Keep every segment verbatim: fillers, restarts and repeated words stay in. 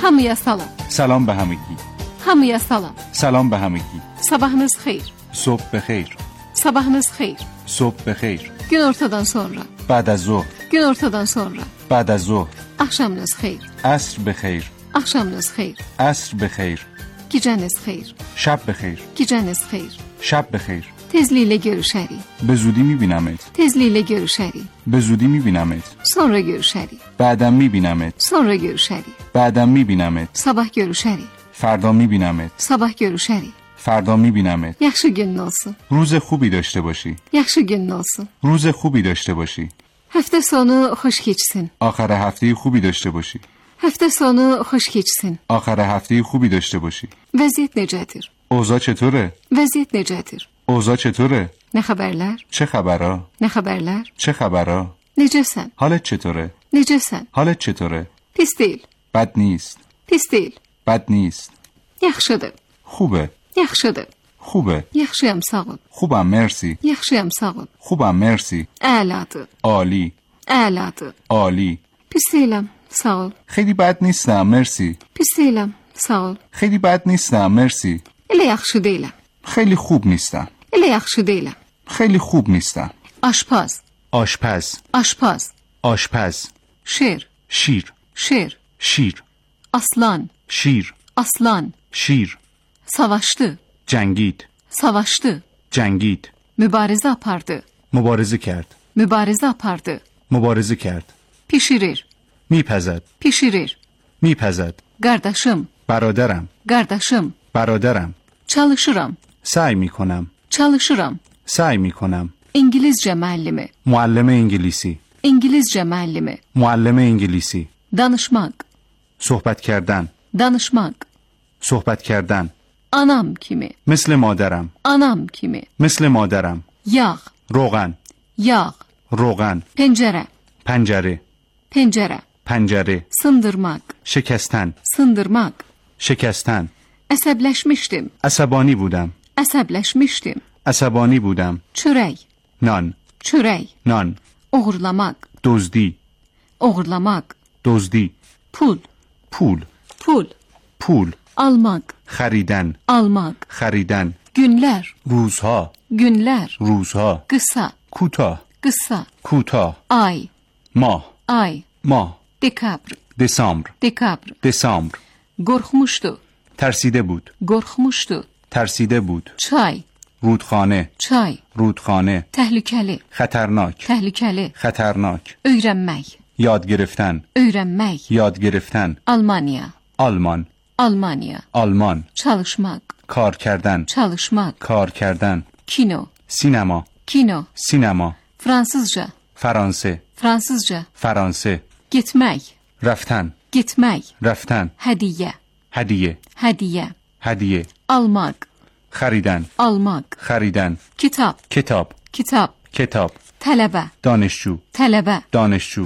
Hamıya salam. سلام به همگی. Hamıya salam. سلام به همگی. Sabahınız xeyir. صبح بخیر. Sabahınız xeyir. صبح بخیر. Gün ortadan sonra. بعد از ظهر. Gün ortadan sonra. بعد از ظهر. Axşamınız xeyir. عصر بخیر. Axşamınız xeyir. عصر بخیر. Gecəniz xeyir. شب بخیر. Gecəniz xeyir. شب بخیر. Tezliklə görüşərik. به زودی میبینمت. Tezliklə görüşərik. به زودی میبینمت. Sonra görüşərik. بعدم میبینمت. Sonra görüşərik. بعدم میبینمت. Sabah görüşərik. فردا میبینمت. Sabah görüşərik. فردا میبینمت. Yaxşı günün olsun. روز خوبی داشته باشی. Yaxşı günün olsun. روز خوبی داشته باشی. Həftə sonu xoş keçsin. آخر هفته خوبی داشته باشی. Həftə sonu xoş keçsin. آخر هفته خوبی داشته باشی. Vəziyyət necədir? اوضاع چطوره؟ Vəziyyət necədir? اوضاع چطوره؟ Nə xəbərlər? چه خبرا؟ Nə xəbərlər? چه خبرا؟ Necəsən? حالت چطوره؟ Necəsən? حالت چطوره؟ Pis deyil. بد نیست. Pis deyil. بد نیست. Yaxşıdır. خوبه. Yaxşıdır. خوبه. Yaxşıyam, sağ ol. خوبم مرسی. Yaxşıyam, sağ ol. خوبم مرسی. Əladır. عالی. Əladır. عالی. Pis deyiləm, sağ ol. خیلی بد نیستم مرسی. Pis deyiləm, sağ ol. خیلی بد نیستم مرسی. Elə yaxşı deyiləm. خیلی خوب نیستم. Elə yaxşı deyiləm. خیلی خوب نیستم. Aşpaz. آشپز. Aşpaz. آشپز. Şer. شیر. Şer. شیر. Aslan. شیر. Aslan. شیر. Savaşdı. جنگید. Savaşdı. جنگید. Mübarizə apardı. مبارزه کرد. Mübarizə apardı. مبارزه کرد. Pişirir. میپزد. Pişirir. میپزد. Qardaşım. برادرم. Qardaşım. برادرم. Çalışıram. سعی میکنم. Çalışıram. سعی میکنم. İngilizcə müəllimi. معلم انگلیسی. İngilizcə müəllimi. معلم انگلیسی. Danışmaq. صحبت کردن. Danışmaq. صحبت کردن. Anam kimi. مثل مادرم. Anam kimi. مثل مادرم. Yağ. روغن. Yağ. روغن. Pencərə. پنجره. Pencərə. پنجره. Sındırmaq. شکستن. Sındırmaq. شکستن. Əsəbləşmişdim. عصبانی بودم. Əsəbləşmişdim. عصبانی بودم. Çörək. نان. Çörək. نان. Oğurlamaq. دزدی. Oğurlamaq. دزدی. Pul. پول. Pul. پول. Almaq. خریدن. Almaq. خریدن. Günlər. روزها. Günlər. روزها. Qısa. کوتاه. Qısa. کوتاه. Ay. ماه. Ay. ماه. Dekabr. دسامبر. Dekabr. دسامبر. Qorxmuşdu. ترسیده بود. Qorxmuşdu. ترسیده بود. Çay. رودخانه. Çay. رودخانه. Təhlükəli. خطرناک. Təhlükəli. خطرناک. Öyrənmək. یاد گرفتن. Öyrənmək. یاد گرفتن. Almaniya. آلمان. Almaniya. آلمان. Çalışmaq. کار کردن. Çalışmaq. کار کردن. Kino. سینما. Kino. سینما. Fransızca. فرانسه. Fransızca. فرانسه. Getmək. رفتن. Getmək. رفتن. Hədiyyə. هدیه. Hədiyyə. هدیه. Almaq. خریدن. Almaq. خریدن. Kitab. کتاب. Kitab. کتاب. Tələbə. دانشجو. Tələbə. دانشجو.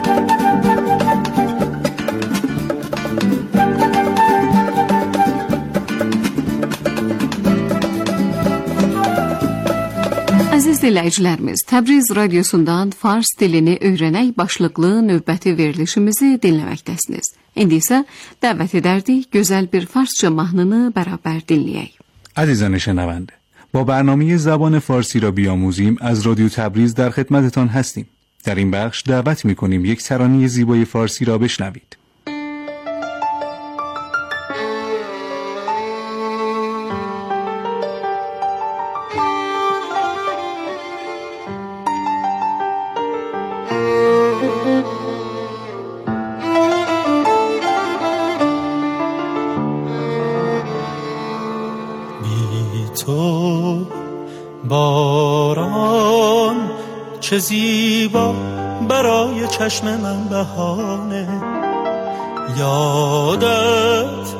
Əziz dinləyicilərimiz, Təbriz radiosundan Fars dilini öyrənək başlıqlı növbəti verilişimizi dinləməkdəsiniz. İndi isə dəvət edərdik gözəl bir farsça mahnını bərabər dinləyək. عزیزان شنونده، با برنامه زبان فارسی را بیاموزیم از رادیو تبریز در خدمتتان هستیم. در این بخش دعوت می‌کنیم یک ترانه زیبای فارسی را بشنوید. تو باران چه زیبا برای چشم من بهانه، یادت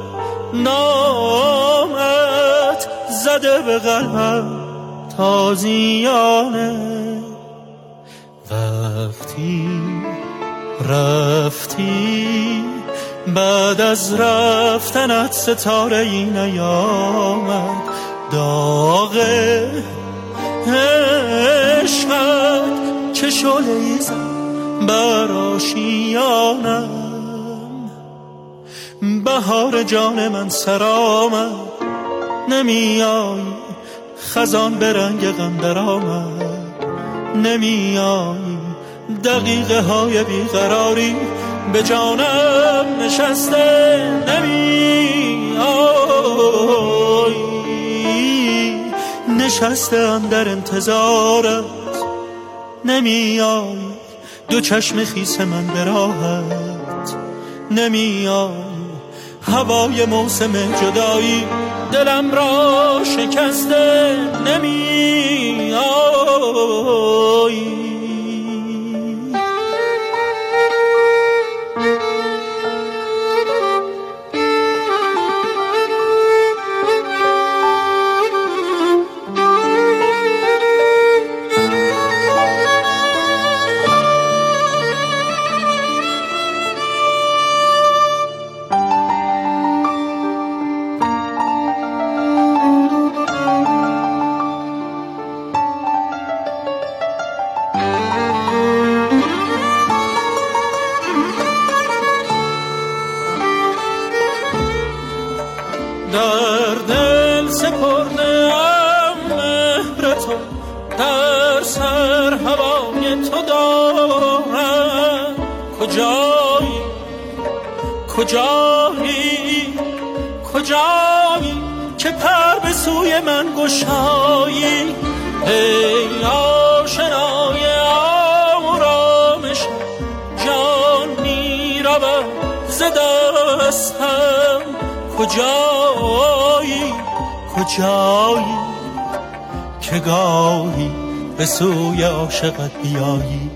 نامت زده به قلبم تازیانه. وقتی رفتی بعد از رفتنت ستاره ای نیامد، داغ عشقت چه شعله‌ای زد بر آشیانم. بهار جان من سر آمد، نمیایی خزان به رنگ غم در آمد، نمیایی دقیقه های بیقراری به جانم نشسته، نمیایی نشستم در انتظارت، نمیایی دو چشم خیس من به راحت، نمیایی هوای موسم جدایی دلم را شکسته، نمیایی در دل سپردم مهر تو، در سر هوای تو دارم، کجایی کجایی کجایی که پر به سوی من گشایی، ای آشنای آرامش جان می رود ز دستم، کجایی کجایی که گاهی به سوی عاشقت بیایی،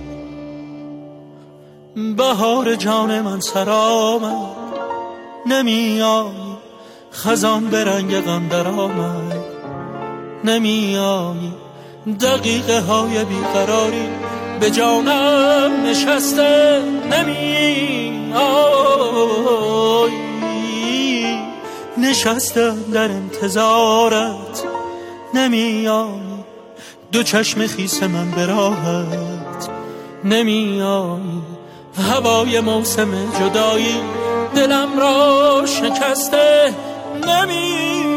بهار جان من سر آمد، نمیایی خزان به رنگ غم در آمد، نمیایی دقیقه های بیقراری به جانم نشسته، نمیایی نشستم در انتظارت، نمیایی دو چشم خیس من به راحت، نمیایی هوای موسم جدایی دلم را شکسته، نمیایی.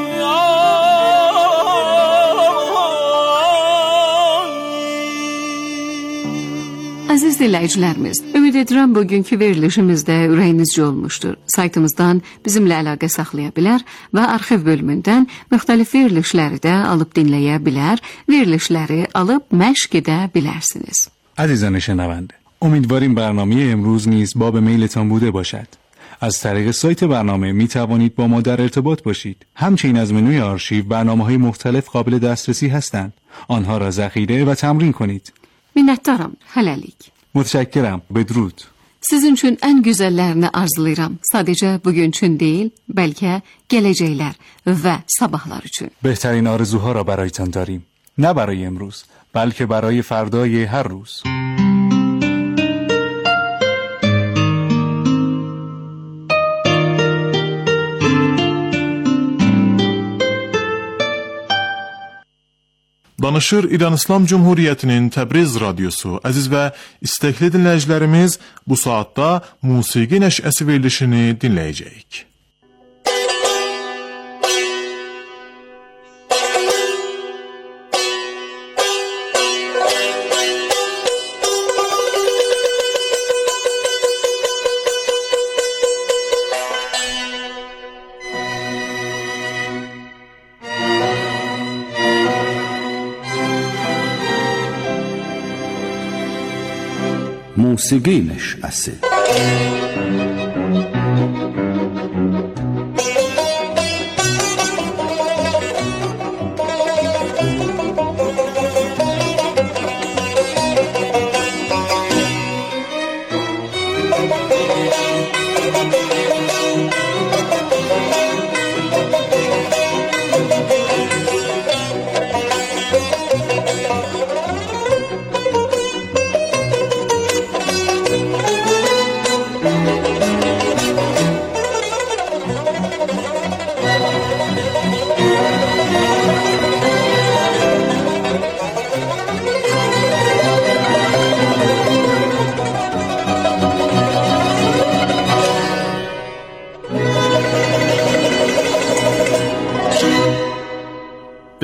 Aziz dinləyicilərimiz, ümid edirəm bugünkü verilişimizdə ürəyinizcə olmuşdur. Saytımızdan bizimlə əlaqə saxlaya bilər və arxiv bölümündən müxtəlif verilişləri də alıb dinləyə bilər, verilişləri alıb məşq edə bilərsiniz. عزیزان شنونده، امیدواریم برنامه امروز نیز باب میلتان بوده باشد. از طریق سایت برنامه می توانید با ما در ارتباط باشید. همچنین از منوی آرشیو برنامه‌های مختلف قابل دسترسی هستند. آنها را ذخیره و تمرین کنید. Minnətdaram, hələlik. Mütəşəkkirəm, bedrud. Sizin üçün ən gözəllərini arzulayıram. Sadəcə bugün üçün deyil, bəlkə gələcəklər və sabahlar üçün. بهترین آرزوها را برایتان داریم. نه برای امروز، بلکه برای فردای هر روز. Danışır İran İslam Cumhuriyyətinin Təbriz radiosu. Əziz və istəkli dinləyicilərimiz, bu saatda musiqi nəşəsi verilişini dinləyəcəyik. موسیقی نشأسی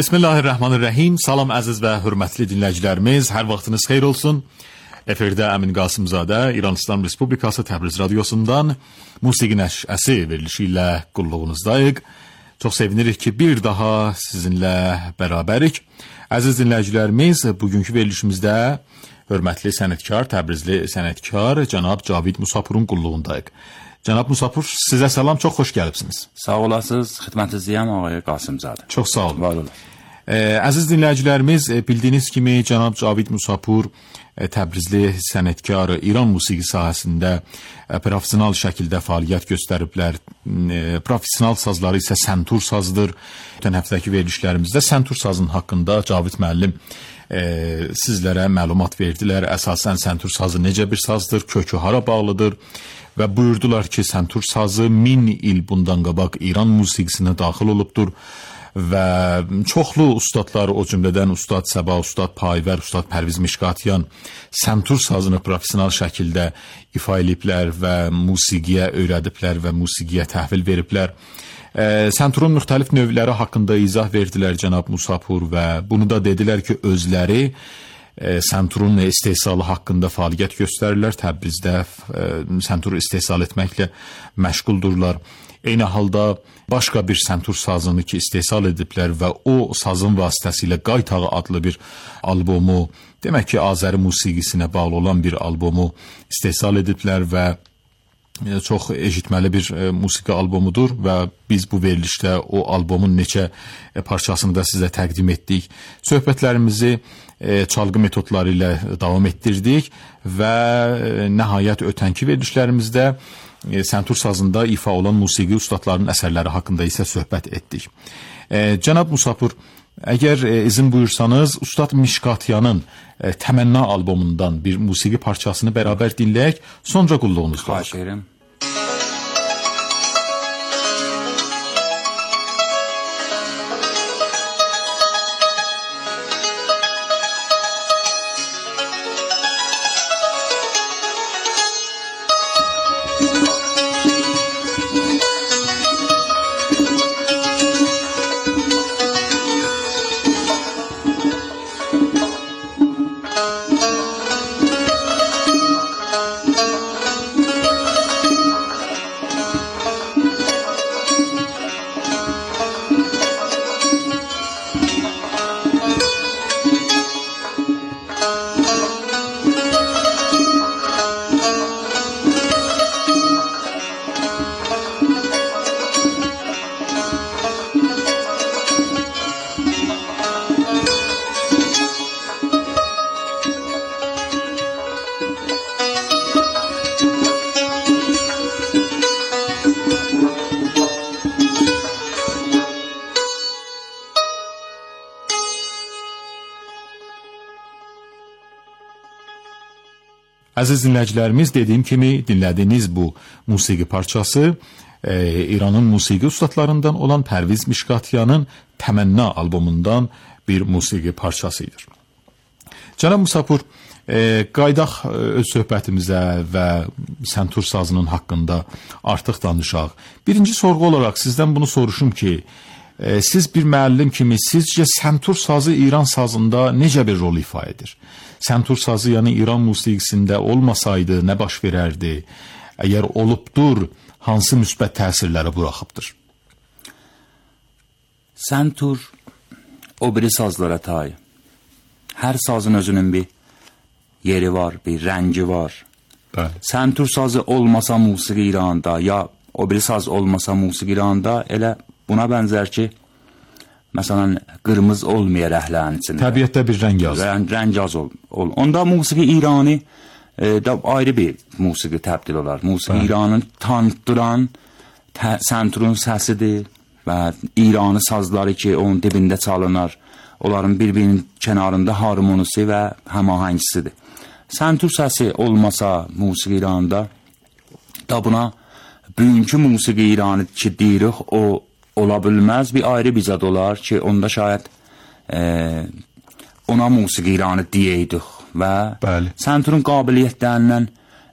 Bismillahirrahmanirrahim. Salam əziz və hörmətli dinləyicilərimiz, hər vaxtınız xeyir olsun. Efirdə Əmin Qasımzadə, İran İslam Respublikası Təbriz Radiosundan Musiqi Nəşəsi verilişi ilə qulluğunuzdayıq. Çox sevinirik ki, bir daha sizinlə bərabərik. Əziz dinləyicilərimiz, bugünkü verilişimizdə hörmətli sənətkar, Təbrizli sənətkar cənab Cavid Musapurun qulluğundayıq. Cənab Musapur, sizə salam, çox xoş gəlibsiniz. Sağ olasınız, xidmətinizdəyəm ağay Qasımzadə. Çox sağ olun. Var olun. Ə, əziz dinləyicilərimiz, bildiyiniz kimi cənab Cavid Musapur ə, Təbrizli sənətkar, İran musiqi sahəsində ə, professional şəkildə fəaliyyət göstəriblər. Ə, professional sazları isə səntur sazıdır. Ötən həftəki verilişlərimizdə səntur sazının haqqında Cavid müəllim ə, sizlərə məlumat verdilər. Əsasən səntur sazı necə bir sazdır, kökü hara bağlıdır və buyurdular ki, səntur sazı min il bundan qabaq İran musiqisinə daxil olubdur və çoxlu ustadlar, o cümlədən Ustad Səba, Ustad Payvər, Ustad Pərviz Mişqatiyan səntur sazını professional şəkildə ifa ediblər və musiqiyə öyrədiblər və musiqiyə təhvil veriblər. E, sənturun müxtəlif növləri haqqında izah verdilər cənab Musapur və bunu da dedilər ki, özləri e, sənturun istehsalı haqqında fəaliyyət göstərirlər. Təbrizdə e, səntur istehsal etməklə məşğuldurlar. Eyni halda başqa bir səntur sazını ki istehsal ediblər və o sazın vasitəsilə Qaytağı adlı bir albomu, demək ki Azəri musiqisinə bağlı olan bir albomu istehsal ediblər və çox eşitməli bir e, musiqi albomudur və biz bu verilişdə o albomun neçə e, parçasını da sizə təqdim etdik. Söhbətlərimizi e, çalgı metodları ilə davam etdirdik və e, nəhayət ötənki verilişlərimizdə e, səntur sazında ifa olan musiqi ustadlarının əsərləri haqqında isə söhbət etdik. E, cənab Musapur, əgər e, izin buyursanız, Ustad Mişqatiyanın e, Təmənna albomundan bir musiqi parçasını bərabər dinləyək, sonra qulluğunuzda. Xahiş edirəm. Əziz dinləyicilərimiz, dediyim kimi dinlədiyiniz bu musiqi parçası e, İranın musiqi ustadlarından olan Pərviz Mişqatiyanın Təmənna albomundan bir musiqi parçasıdır. Cənab Musapur, e, qaydaq e, öz söhbətimizə və səntur sazının haqqında artıq danışaq. Birinci sorğu olaraq sizdən bunu soruşum ki, e, siz bir müəllim kimi sizcə səntur sazı İran sazında necə bir rol ifa edir? Səntur sazı, yəni İran musiqisində olmasaydı nə baş verərdi? Əgər olubdur, hansı müsbət təsirləri buraxıbdır? Səntur o biri sazlara tay. Hər sazın özünün bir yeri var, bir rəngi var. Bəli. Səntur sazı olmasa musiqi İranda, ya o biri saz olmasa musiqi İranda, elə buna bənzər ki, məsələn, qırmızı olmaya rəhlənin içində. Təbiətdə bir rəng az. Rəng, rəng az ol, ol. Onda musiqi İrani e, da ayrı bir musiqi təbdil olar. Musiqi Bəli. İranın tanıtdıran sənturun səsidir və İranı sazları ki, onun dibində çalınar. Onların bir-birinin kənarında harmonisi və həmahəngisidir. Səntur səsi olmasa musiqi İranında da buna bugünkü musiqi İranı ki deyirik, o ola bilməz, bir ayrı bir zad olar ki, onda şayət e, ona musiqi İranı deyəydik və Bəli. Sənturun qabiliyyətlərindən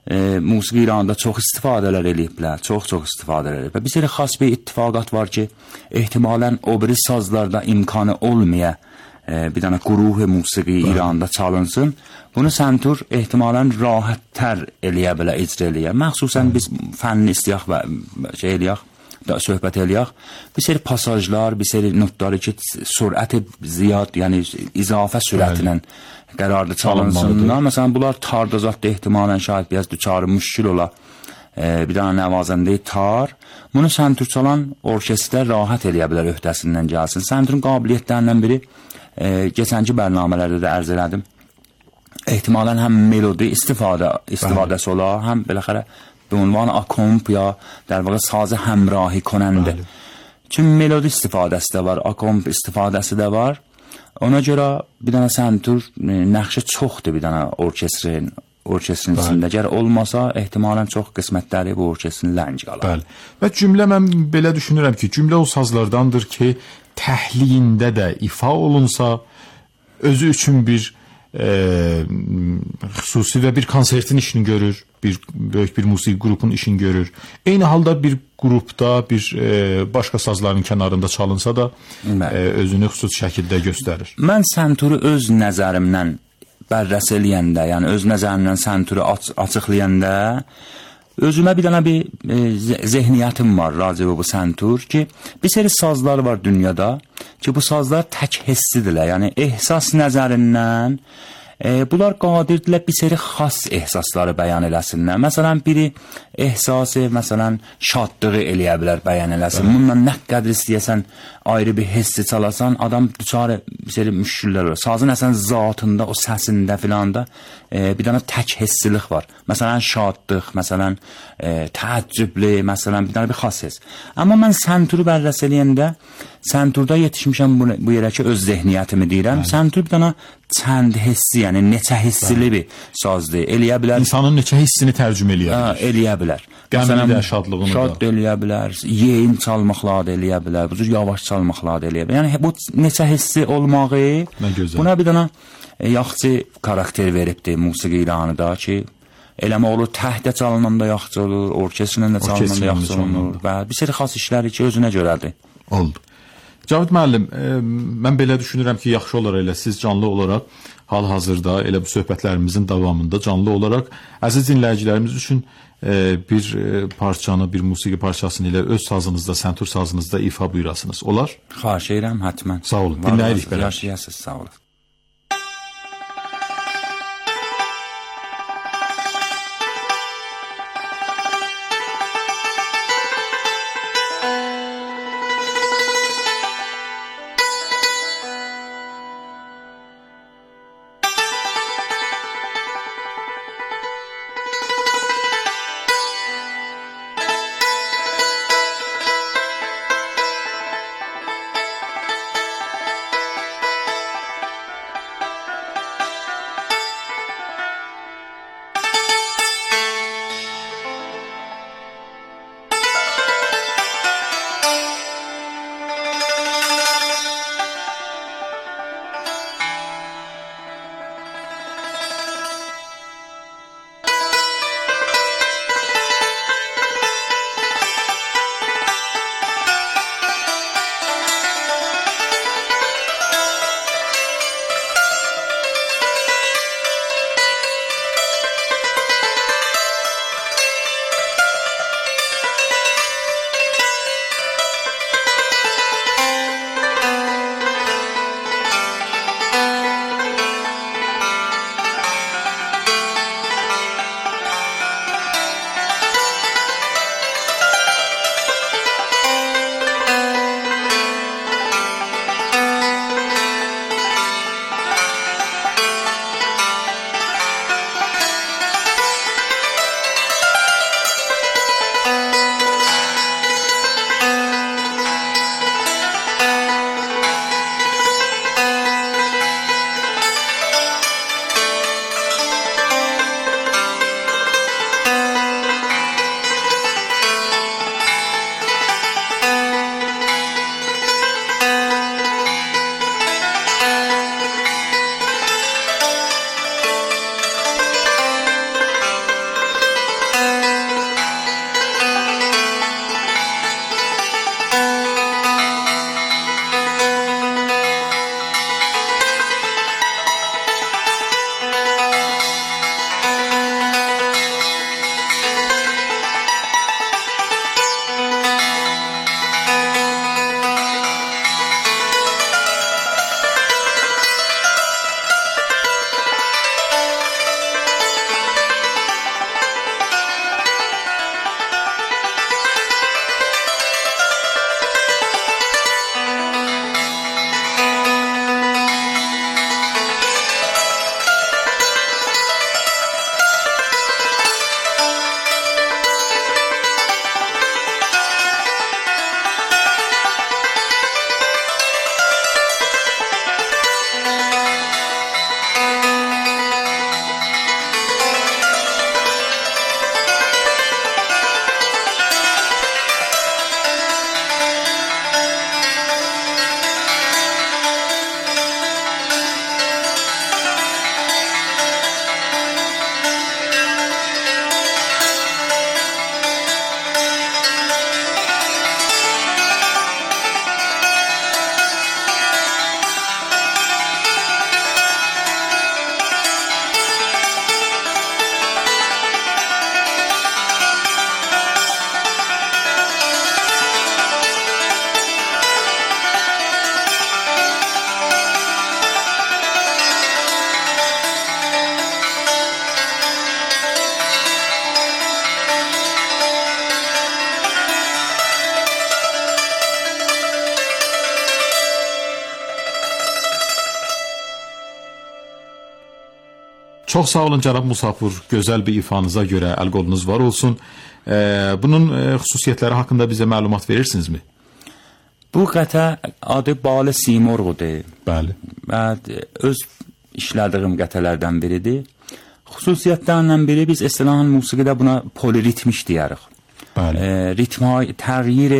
e, musiqi İranında çox istifadələr eləyiblər, çox-çox istifadələr eləyiblər. Bir seri xas bir ittifaqat var ki, ehtimalən o biri sazlarda imkanı olmaya e, bir dənə quruh musiqi İranında çalınsın. Bunu Santur ehtimalən rahatdır eləyə bilər, icra eləyə. Məxsusən biz fənni istəyək və şey eləyək, da söhbət eləyək. Bir seri pasajlar, bir seri notları ki, sürəti ziyad, yəni izafə sürətlə qərarlı çalınsınlar. Məsələn, bunlar tarda zat ehtimalən şahid biraz düçarı müşkül ola. E, bir dənə nəvazəndəyi tar. Bunu Santur çalan orkestr rahat eləyə bilər öhdəsindən gəlsin. Santurun qabiliyyətlərindən biri e, keçənki bərnamələrdə də ərz elədim. Ehtimalən həm melodi istifadə istifadəsi ola, həm beləxərə به عنوان اکومپ یا در واقع ساز همراهی کننده. بله. چون ملودی استفاده‌است də var, akomp istifadəsi də var. Ona görə bir dənə Santur nəqşi çoxdur bir dənə orkestrin, orkestrin içində. Əgər olmasa, ehtimalən çox qismətləri bu orkestrin lənc qalar. Bəli. Və cümlə mən belə düşünürəm ki, cümlə o sazlardandır ki, təhliyində də ifa olunsa, özü üçün bir e, xüsusi və bir konsertin işini görür, bir böyük bir musiqi qrupun işini görür. Eyni halda bir qrupda bir e, başqa sazların kənarında çalınsa da e, özünü xüsusi şəkildə göstərir. Mən Santuru öz nəzərimdən bərrəs eləyəndə, yəni öz nəzərimdən Santuru aç açıqlayanda özümə bir dənə bir e, zehniyyətim var racibə bu Santur ki, bir seri sazlar var dünyada ki, bu sazlar tək hissidirlər. Yəni ehsas nəzərindən E, bunlar qadirdirlər bir seri xas ehsasları bəyan eləsinlər. Məsələn, biri ehsası, məsələn, şadlığı eləyə bilər, bəyan eləsin. Evet. Bununla nə qədər istəyəsən, ayrı bir hissi çalasan, adam düçarı bir seri müşküllər olur. Sazın əsən zatında, o səsində filan da e, bir dənə tək hissilik var. Məsələn, şadlıq, məsələn, e, təəccüblü, məsələn, bir dənə bir xas hiss. Amma mən Santuru bərrəs eləyəndə, Santurda yetişmişəm bu, bu yerə ki, öz zehniyyətimi deyirəm. Evet. Santur bir dənə çənd hissi, yəni neçə hissili bir sazdır. Eləyə bilər. İnsanın neçə hissini tərcümə eləyə bilər. Ha, eləyə bilər. Qəmli də, şadlığını da. Şad eləyə bilər, yeyin çalmaqlar da eləyə bilər, bu cür yavaş çalmaqlar da eləyə bilər. Yəni bu neçə hissi olmağı buna bir dənə e, yaxşı karakter veribdir musiqi İranıda ki, eləmə olur, təhdə çalınanda yaxşı olur, orkestrlə də çalınanda yaxşı olur və bir seri xas işləri ki, özünə görədir. Oldu. Cavid müəllim, e, mən belə düşünürəm ki, yaxşı olar elə siz canlı olaraq hal-hazırda elə bu söhbətlərimizin davamında canlı olaraq əziz dinləyicilərimiz üçün e, bir e, parçanı, bir musiqi parçasını ilə öz sazınızda, Santur sazınızda ifa buyurasınız. Olar? Xahiş edirəm, hətmən. Sağ olun. Dinləyirik belə. Yaşayasınız, sağ olun. Çox sağ olun cənab Musapur. Gözəl bir ifanıza görə əl qolunuz var olsun. E, bunun e, xüsusiyyətləri haqqında bizə məlumat verirsinizmi? Bu qətə adı Balı Simorğudur. Bəli. Və öz işlədiyim qətələrdən biridir. Xüsusiyyətlərindən biri biz eslahan musiqidə buna poliritmiş deyirik. Bəli. E, ritma təğyir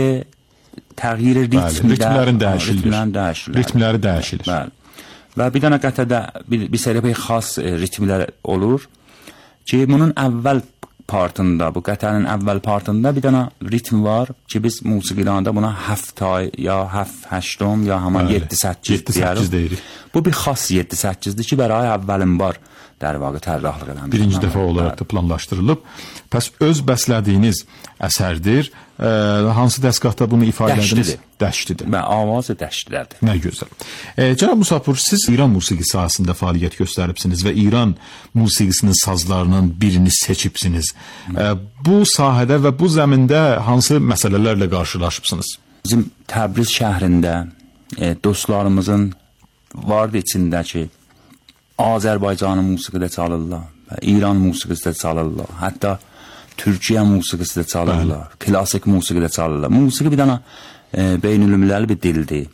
təğyir ritmdə ritmlərin dəyişilir. Ritmləri dəyişilir. Bəli. Və bir dənə qətədə bir, bir sərə bir xas e, ritmlər olur ki, bunun əvvəl partında, bu qətənin əvvəl partında bir dənə ritm var ki, biz musiqilərdə buna həftay ya həft həştom ya həman yeddi səkkiz deyirik. Bu bir xas yeddi səkkizdir ki, bəray əvvəlin var در واقع tərrahlıq edən. Birinci dəfə olaraq da planlaşdırılıb. Pəs öz bəslədiyiniz əsərdir. E, hansı dəstgahda bunu ifadə ediniz? Dəştidir. Və avazı dəştilərdir. Nə gözəl. E, Cənab Musapur, siz İran musiqi sahəsində fəaliyyət göstəribsiniz və İran musiqisinin sazlarının birini seçibsiniz. E, bu sahədə və bu zəmində hansı məsələlərlə qarşılaşıbsınız? Bizim Təbriz şəhrində e, dostlarımızın vardı içində ki, Azərbaycanın musiqide çalırlar, İran musiqisində çalırlar, hətta Türkiyə musiqisində çalırlar, klasik musiqide çalırlar. Musiqi bir dənə e, beynülümləli bir dildir.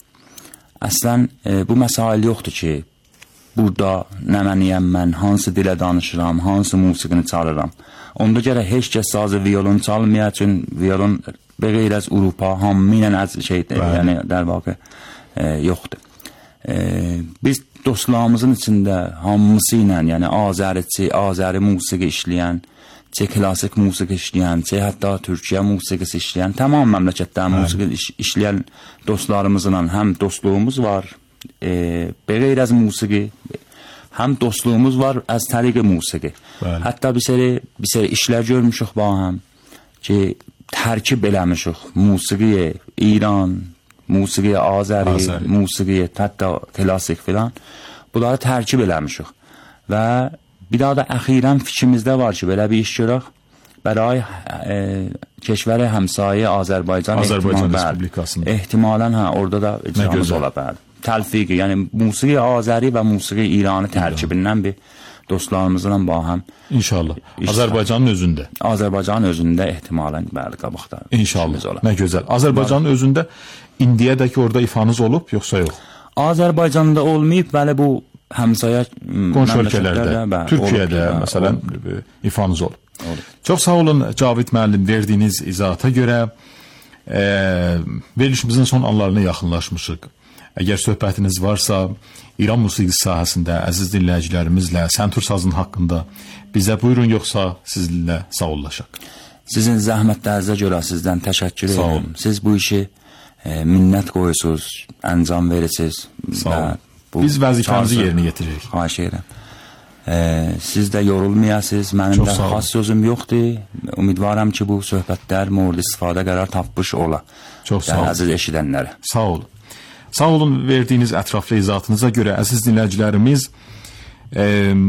Əslən e, bu məsail yoxdur ki, burada nə məniyəm mən, hansı dilə danışıram, hansı musiqini çalıram. Onda gərək heç kəs sazı violon çalmaya üçün violon bəğeyr az Avropa, hamminən az şeydir, yəni der vaqə e, yoxdur. E, biz dostlarımızın içində hamısı ilə, yəni Azəriçi, Azəri musiqi işləyən, çə klasik musiqi işləyən, çə hətta Türkiyə musiqisi işləyən, tamam məmləkətdə musiqi iş, işləyən dostlarımızla həm dostluğumuz var, e, bəğeyr az musiqi, həm dostluğumuz var az təriqi musiqi. Bəli. Hətta bir seri, bir seri işlər görmüşük ba həm ki, tərkib eləmişik musiqiyə, İran, musiqiyə, Azəri, Azəri. musiqiyə, hətta klasik filan. Bunları tərkib eləmişik. Və bir daha da əxirən fikrimizdə var ki, belə bir iş görək. Bəray e, keşvəri həmsayi Azərbaycan, Azərbaycan Respublikasında. Ehtimalən hə, orada da icramız ola bəli. Təlfiqi, yəni musiqi Azəri və musiqi İranı tərkibindən bir dostlarımızla bahəm. İnşallah. Azərbaycanın özündə. Azərbaycanın özündə ehtimalən bəli qabaqda. İnşallah. Nə gözəl. Azərbaycanın özündə indiyədək orada ifanız olub, yoxsa yox? Azərbaycanda olmayıb, bəli bu həmsaya qonşu ölkələrdə, Türkiyədə olub, məsələn olub. ifanız olub. olub. Çox sağ olun Cavid müəllim, verdiyiniz izahata görə e, verilişimizin son anlarına yaxınlaşmışıq. Əgər söhbətiniz varsa, İran musiqisi sahəsində əziz dinləyicilərimizlə Səntur sazın haqqında bizə buyurun, yoxsa sizinlə sağollaşaq. Sizin zəhmətlərinizə görə sizdən təşəkkür edirəm. Siz bu işi e, minnət qoyursunuz, əncam verirsiniz. Sağ olun. Biz vəzifəmizi yerinə yetiririk. Xahiş edirəm. E, siz də yorulmayasınız, mənim Çox də xas sözüm yoxdur. Ümidvaram ki, bu söhbətlər mövrid istifadə qərar tapmış ola. Çox sağ olun. Əziz eşidənlərə. Sağ olun. Sağ olun verdiyiniz ətraflı izahatınıza görə əziz dinləyicilərimiz, e,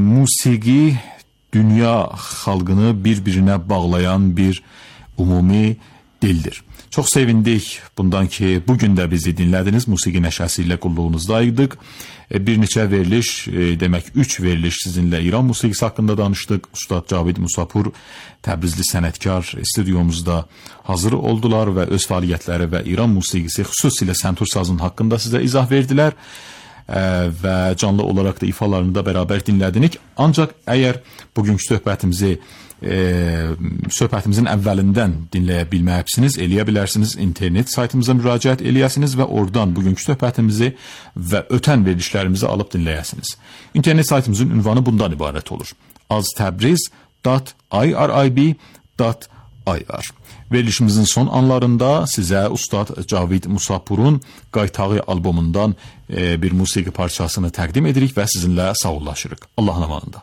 musiqi dünya xalqını bir-birinə bağlayan bir ümumi dildir. Çox sevindik bundan ki, bugün də bizi dinlədiniz, musiqi nəşəsi ilə qulluğunuzdaydık. E, bir neçə veriliş, e, demək üç veriliş sizinlə İran musiqisi haqqında danışdıq. Ustad Cavid Musapur, Təbrizli sənətkar stüdyomuzda hazır oldular və öz fəaliyyətləri və İran musiqisi, xüsusilə Səntur sazın haqqında sizə izah verdilər e, və canlı olaraq da ifalarını da bərabər dinlədinik. Ancaq əgər bugünkü söhbətimizi e, söhbətimizin əvvəlindən dinləyə bilməyəbsiniz, eləyə bilərsiniz, internet saytımıza müraciət eləyəsiniz və oradan bugünkü söhbətimizi və ötən verilişlərimizi alıb dinləyəsiniz. İnternet saytımızın ünvanı bundan ibarət olur. aztebriz dot irib dot ir. Verilişimizin son anlarında sizə Ustad Cavid Musapurun Qaytağı albomundan e, bir musiqi parçasını təqdim edirik və sizinlə sağollaşırıq. Allahın amanında.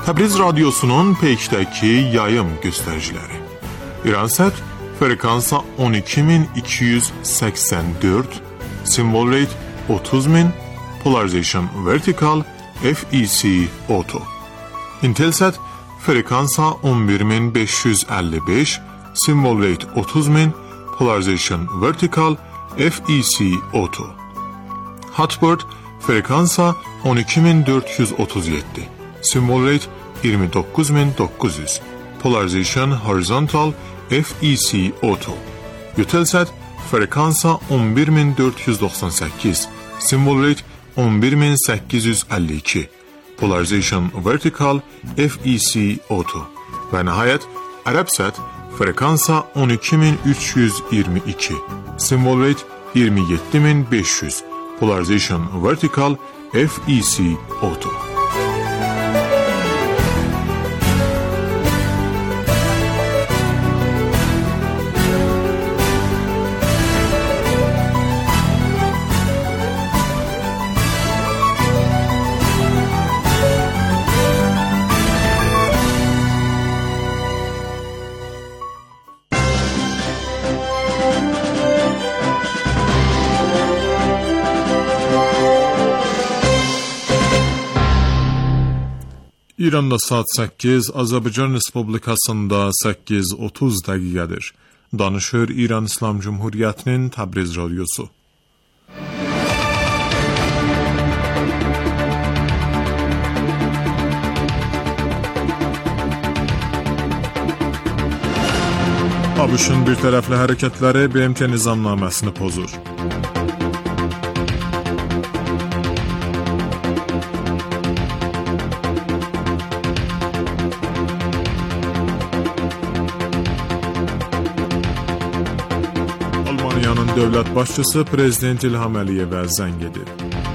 Təbriz radyosunun peykdəki yayım göstəriciləri. İransat frekansa on iki min iki yüz səksən dörd, symbol rate otuz min, polarization vertical, F E C auto. Intelsat frekansa on bir min beş yüz əlli beş, symbol rate otuz min, polarization vertical, F E C auto. Hotbird frekansa on iki min dörd yüz otuz yeddi, symbol rate iyirmi dokuz min dokuz yüz, polarization horizontal, F E C auto. Eutelsat frekansa on bir min dörd yüz doxsan səkkiz, symbol rate on bir min səkkiz yüz əlli iki, polarization vertical, F E C auto. Və nəhayət Arabsat frekansa on iki min üç yüz iyirmi iki, symbol rate iyirmi yeddi min beş yüz, polarization vertical, F E C auto. İranda saat səkkiz, Azərbaycan Respublikasında səkkiz otuz dəqiqədir. Danışır İran İslam Cumhuriyyətinin Təbriz radyosu. ABŞ-ın bir tərəfli hərəkətləri B M T nizamnaməsini pozur. Almaniyanın dövlət başçısı Prezident İlham Əliyevə zəng edib.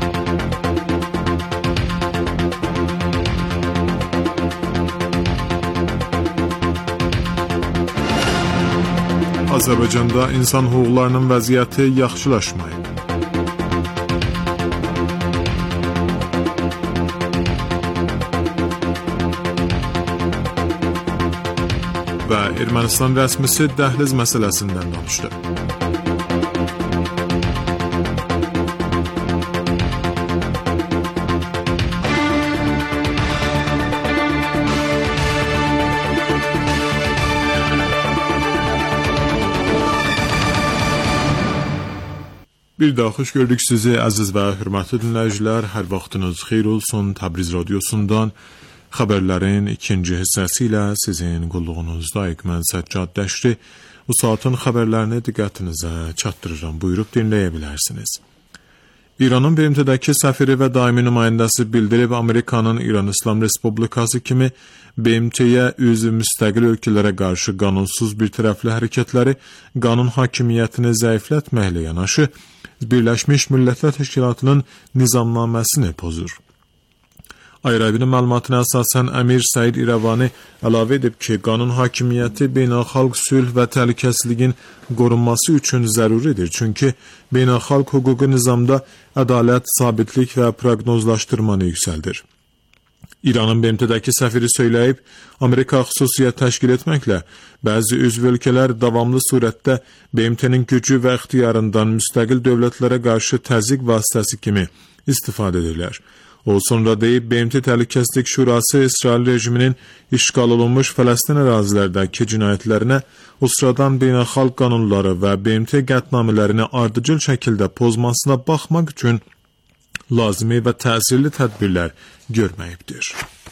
Azərbaycanda insan hüquqlarının vəziyyəti yaxşılaşmayıb. Və Ermənistan rəsmisi dəhliz məsələsindən danışdı. Bir daha xoş gördük sizi əziz və hörmətli dinləyicilər. Hər vaxtınız xeyir olsun. Təbriz radyosundan xəbərlərin ikinci hissəsi ilə sizin qulluğunuzdayıq. Mən Səccad Dəşri. Bu saatın xəbərlərini diqqətinizə çatdırıram. Buyurub dinləyə bilərsiniz. İranın B M T-dəki səfiri və daimi nümayəndəsi bildirib, Amerikanın İran İslam Respublikası kimi B M T-yə üzv müstəqil ölkələrə qarşı qanunsuz bir tərəfli hərəkətləri qanun hakimiyyətini zəiflətməklə yanaşı, Birləşmiş Millətlər Təşkilatının nizamnaməsini pozur. Ayrabinin məlumatına əsasən Əmir Səid İrəvani əlavə edib ki, qanun hakimiyyəti beynəlxalq sülh və təhlükəsizliyin qorunması üçün zəruridir. Çünki beynəlxalq hüquqi nizamda ədalət, sabitlik və proqnozlaşdırmanı yüksəldir. İranın B M T-dəki səfiri söyləyib, Amerika xüsusiyyət təşkil etməklə bəzi üzv ölkələr davamlı surətdə B M T-nin gücü və ixtiyarından müstəqil dövlətlərə qarşı təzyiq vasitəsi kimi istifadə edirlər. O sonra deyib, B M T Təhlükəsizlik Şurası İsrail rejiminin işğal olunmuş Fələstin ərazilərdəki cinayətlərinə o sıradan beynəlxalq qanunları və B M T qətnamələrini ardıcıl şəkildə pozmasına baxmaq üçün lazımi və təsirli tədbirlər görməyibdir.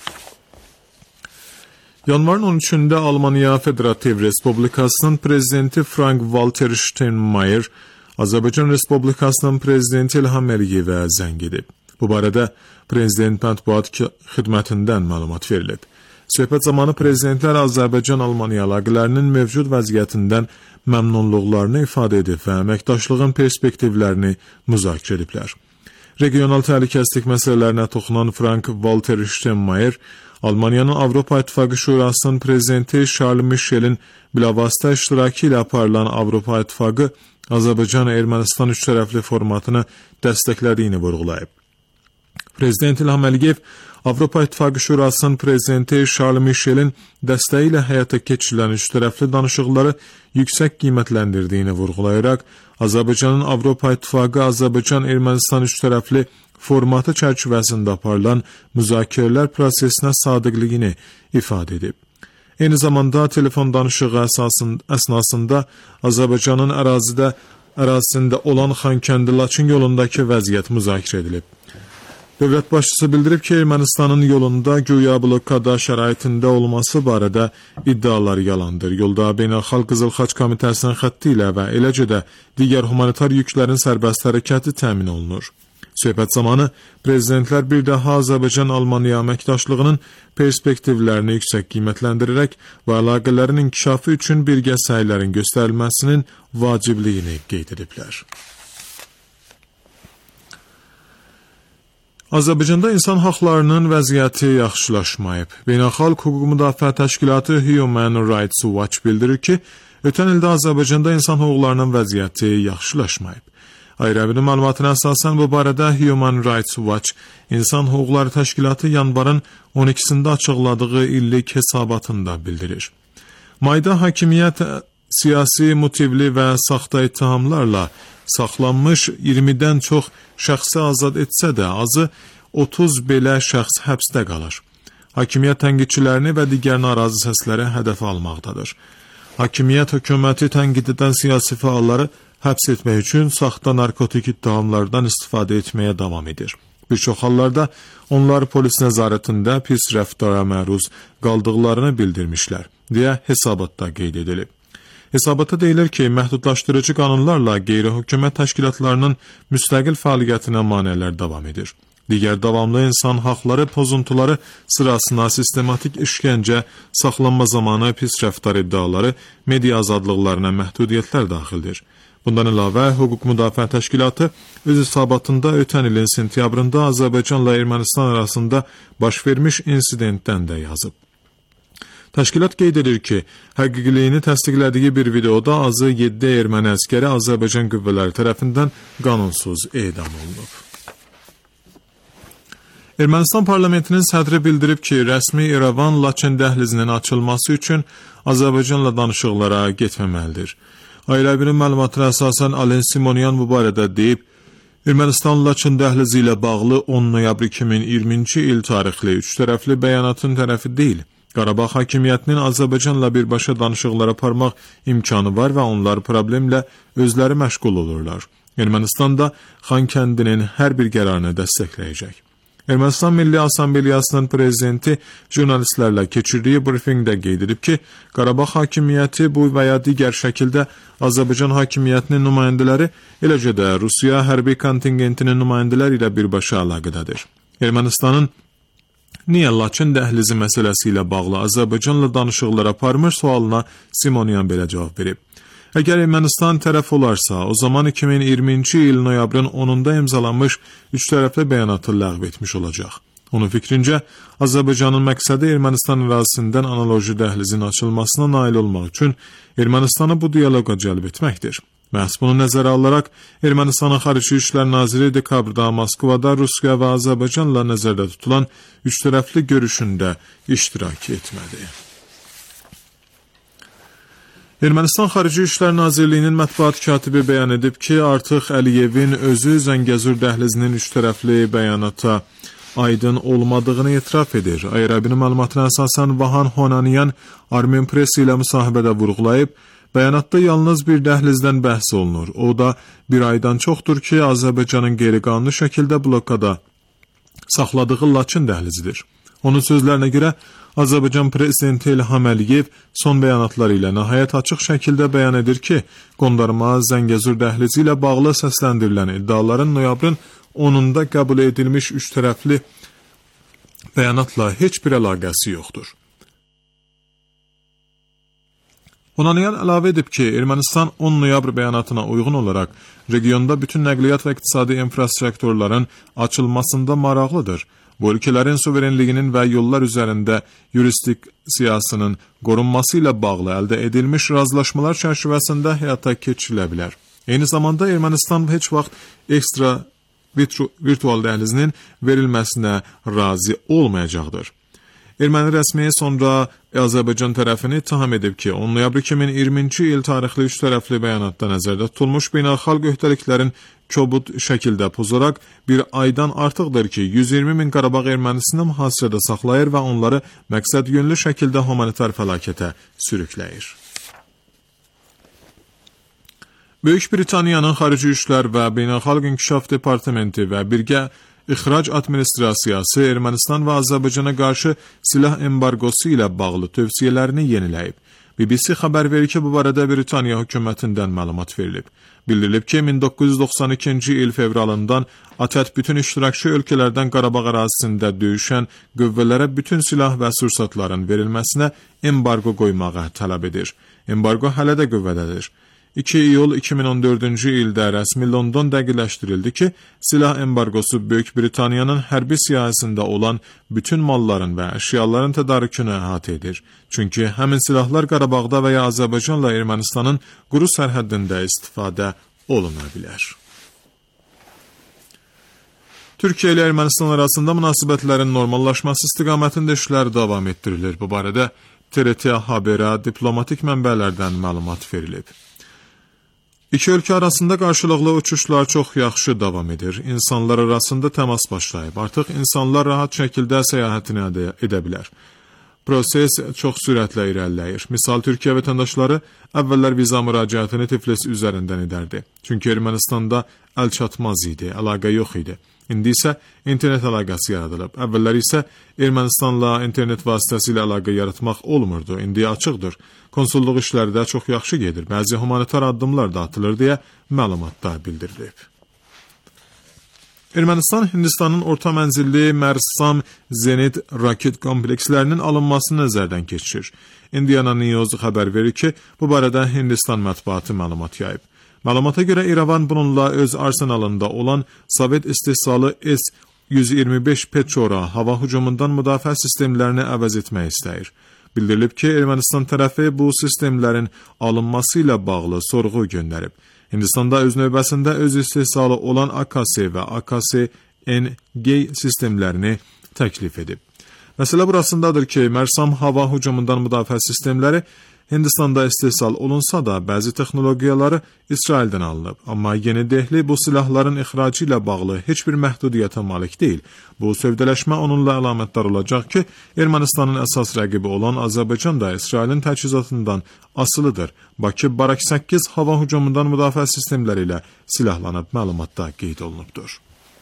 Yanvarın on üçündə Almaniya Federativ Respublikasının prezidenti Frank-Walter Steinmeier Azərbaycan Respublikasının prezidenti İlham Əliyevə zəng edib. Bu barədə prezident mətbuat xidmətindən məlumat verilib. Söhbət zamanı prezidentlər Azərbaycan-Almaniya əlaqələrinin mövcud vəziyyətindən məmnunluqlarını ifadə edib və əməkdaşlığın perspektivlərini müzakirə ediblər. Regional təhlükəsizlik məsələlərinə toxunan Frank-Walter Steinmeier, Almaniyanın Avropa İttifaqı Şurasının prezidenti Charles Michelin bilavasitə iştirakı ilə aparılan Avropa İttifaqı Azərbaycan-Ermənistan üçtərəfli formatını dəstəklədiyini vurğulayıb. Prezident İlham Əliyev Avropa İttifaqı Şurasının prezidenti Charles Michel'in dəstəyi ilə həyata keçirilən üçtərəfli danışıqları yüksək qiymətləndirdiyini vurğulayaraq, Azərbaycanın Avropa İttifaqı Azərbaycan-Ermənistan üçtərəfli formatı çərçivəsində aparılan müzakirələr prosesinə sadiqliyini ifadə edib. Eyni zamanda telefon danışığı əsnasında Azərbaycanın ərazidə ərazisində olan Xankəndi-Laçın yolundakı vəziyyət müzakirə edilib. Dövlət başçısı bildirib ki, Ermənistanın yolunda güya blokada şəraitində olması barədə iddialar yalandır. Yolda Beynəlxalq Qızıl Xaç Komitəsinin xətti ilə və eləcə də digər humanitar yüklərin sərbəst hərəkəti təmin olunur. Söhbət zamanı prezidentlər bir daha Azərbaycan-Almaniya əməkdaşlığının perspektivlərini yüksək qiymətləndirərək və əlaqələrin inkişafı üçün birgə səylərin göstərilməsinin vacibliyini qeyd ediblər. Azərbaycanda insan haqlarının vəziyyəti yaxşılaşmayıb. Beynəlxalq Hüquq Müdafiə Təşkilatı Human Rights Watch bildirir ki, ötən ildə Azərbaycanda insan hüquqlarının vəziyyəti yaxşılaşmayıb. Ayrı-ayrı məlumatına əsasən bu barədə Human Rights Watch İnsan Hüquqları Təşkilatı yanvarın on ikisində açıqladığı illik hesabatında bildirir. Mayda hakimiyyət siyasi motivli və saxta ittihamlarla saxlanmış iyirmidən çox şəxsi azad etsə də, azı otuz belə şəxs həbsdə qalır. Hakimiyyət tənqidçilərini və digər narazı səsləri hədəfə almaqdadır. Hakimiyyət hökuməti tənqid edən siyasi fəalları həbs etmək üçün saxta narkotik ittihamlardan istifadə etməyə davam edir. Bir çox hallarda onlar polis nəzarətində pis rəftara məruz qaldıqlarını bildirmişlər, deyə hesabatda qeyd edilib. Hesabatda deyilir ki, məhdudlaşdırıcı qanunlarla qeyri-hökumət təşkilatlarının müstəqil fəaliyyətinə maneələr davam edir. Digər davamlı insan haqları pozuntuları sırasına sistematik işgəncə, saxlanma zamanı pis rəftar iddiaları, media azadlıqlarına məhdudiyyətlər daxildir. Bundan əlavə, Hüquq Müdafiə Təşkilatı öz hesabatında ötən ilin sentyabrında Azərbaycanla Ermənistan arasında baş vermiş insidentdən də yazıb. Təşkilat qeyd edir ki, həqiqiliyini təsdiqlədiyi bir videoda azı yeddi erməni əskəri Azərbaycan qüvvələri tərəfindən qanunsuz edam olunub. Ermənistan parlamentinin sədri bildirib ki, rəsmi İrəvan Laçın dəhlizinin açılması üçün Azərbaycanla danışıqlara getməməlidir. Ayrı-ayrı məlumatına əsasən Alen Simonyan bu barədə deyib, Ermənistan Laçın dəhlizi ilə bağlı on noyabr iki min iyirminci il tarixli üç tərəfli bəyanatın tərəfi deyil. Qarabağ hakimiyyətinin Azərbaycanla birbaşa danışıqlara aparmaq imkanı var və onlar problemlə özləri məşğul olurlar. Ermənistan da Xankəndinin hər bir qərarını dəstəkləyəcək. Ermənistan Milli Assambleyasının prezidenti jurnalistlərlə keçirdiyi brifinqdə qeyd edib ki, Qarabağ hakimiyyəti bu və ya digər şəkildə Azərbaycan hakimiyyətinin nümayəndələri, eləcə də Rusiya hərbi kontingentinin nümayəndələri ilə birbaşa əlaqədədir. Ermənistanın niyə Laçın dəhlizi məsələsi ilə bağlı Azərbaycanla danışıqlar aparmır sualına Simonyan belə cavab verib. Əgər Ermənistan tərəf olarsa, o zaman iki min iyirminci il noyabrın onunda imzalanmış üç tərəfli bəyanatı ləğv etmiş olacaq. Onun fikrincə, Azərbaycanın məqsədi Ermənistan ərazisindən analoji dəhlizin açılmasına nail olmaq üçün Ermənistanı bu diyaloqa cəlb etməkdir. Məhz bunu nəzərə alaraq, Ermənistanın Xarici İşlər Naziri dekabrda Moskvada Rusiya və Azərbaycanla nəzərdə tutulan üç tərəfli görüşündə iştirak etmədi. Ermənistan Xarici İşlər Nazirliyinin mətbuat katibi bəyan edib ki, artıq Əliyevin özü Zəngəzur dəhlizinin üç tərəfli bəyanata aydın olmadığını etiraf edir. Ayrı-ayrı məlumatına əsasən Vahan Honaniyan Armen Press ilə müsahibədə vurğulayıb, bəyanatda yalnız bir dəhlizdən bəhs olunur. O da bir aydan çoxdur ki, Azərbaycanın qeyri-qanuni şəkildə blokada saxladığı Laçın dəhlizidir. Onun sözlərinə görə, Azərbaycan prezidenti İlham Əliyev son bəyanatları ilə nəhayət açıq şəkildə bəyan edir ki, qondarma Zəngəzur dəhlizi ilə bağlı səsləndirilən iddiaların noyabrın onunda qəbul edilmiş üç tərəfli bəyanatla heç bir əlaqəsi yoxdur. Honaniyan əlavə edib ki, Ermənistan on noyabr bəyanatına uyğun olaraq regionda bütün nəqliyyat və iqtisadi infrastrukturların açılmasında maraqlıdır. Bu ölkələrin suverenliyinin və yollar üzərində yurisdiksiyasının qorunması ilə bağlı əldə edilmiş razılaşmalar çərçivəsində həyata keçirilə bilər. Eyni zamanda Ermənistan heç vaxt ekstra virtual dəhlizinin verilməsinə razı olmayacaqdır. Erməni rəsmi sonra Azərbaycan tərəfini ittiham edib ki, on noyabr iki min iyirminci il tarixli üç tərəfli bəyanatda nəzərdə tutulmuş beynəlxalq öhdəliklərin kobud şəkildə pozaraq bir aydan artıqdır ki, yüz iyirmi min Qarabağ ermənisini mühasirədə saxlayır və onları məqsəd yönlü şəkildə humanitar fəlakətə sürükləyir. Böyük Britaniyanın Xarici İşlər və Beynəlxalq İnkişaf Departamenti və birgə İxrac Administrasiyası Ermənistan və Azərbaycana qarşı silah embargosu ilə bağlı tövsiyələrini yeniləyib. B B C xəbər verir ki, bu barədə Britaniya hökumətindən məlumat verilib. Bildirilib ki, min doqquz yüz doxsan ikinci il fevralından ATƏT bütün iştirakçı ölkələrdən Qarabağ ərazisində döyüşən qüvvələrə bütün silah və sursatların verilməsinə embargo qoymağı tələb edir. Embargo hələ də qüvvədədir. iki iyul iki min on dördüncü ildə rəsmi London dəqiqləşdirildi ki, silah embargosu Böyük Britaniyanın hərbi siyasətində olan bütün malların və əşyaların tədarükünü əhatə edir. Çünki həmin silahlar Qarabağda və ya Azərbaycanla Ermənistanın quru sərhəddində istifadə oluna bilər. Türkiyə ilə Ermənistan arasında münasibətlərin normallaşması istiqamətində işlər davam etdirilir. Bu barədə T R T Haberə diplomatik mənbələrdən məlumat verilib. İki ölkə arasında qarşılıqlı uçuşlar çox yaxşı davam edir. İnsanlar arasında təmas başlayıb. Artıq insanlar rahat şəkildə səyahətini edə bilər. Proses çox sürətlə irəliləyir. Misal, Türkiyə vətəndaşları əvvəllər viza müraciətini Tiflis üzərindən edərdi. Çünki Ermənistanda əl çatmaz idi, əlaqə yox idi. İndi isə internet əlaqəsi yaradılıb. Əvvəllər isə Ermənistanla internet vasitəsilə əlaqə yaratmaq olmurdu. İndi açıqdır. Konsulluq işləri də çox yaxşı gedir. Bəzi humanitar addımlar da atılır deyə məlumatda bildirilib. Ermənistan Hindistanın orta mənzilli Mərsam Zenit raket komplekslərinin alınmasını nəzərdən keçirir. Indiana News xəbər verir ki, bu barədə Hindistan mətbuatı məlumat yayıb. Məlumata görə İrəvan bununla öz arsenalında olan Sovet istehsalı S yüz iyirmi beş Peçora hava hücumundan müdafiə sistemlərini əvəz etmək istəyir. Bildirilib ki, Ermənistan tərəfi bu sistemlərin alınması ilə bağlı sorğu göndərib. Hindistanda öz növbəsində öz istehsalı olan A K S və A K S N G sistemlərini təklif edib. Məsələ burasındadır ki, Mərsam hava hücumundan müdafiə sistemləri Hindistanda istehsal olunsa da bəzi texnologiyaları İsraildən alınıb. Amma Yeni Dehli bu silahların ixracı ilə bağlı heç bir məhdudiyyətə malik deyil. Bu sövdələşmə onunla əlamətdar olacaq ki, Ermənistanın əsas rəqibi olan Azərbaycan da İsrailin təchizatından asılıdır. Bakı Barak səkkiz hava hücumundan müdafiə sistemləri ilə silahlanıb, məlumatda qeyd olunubdur.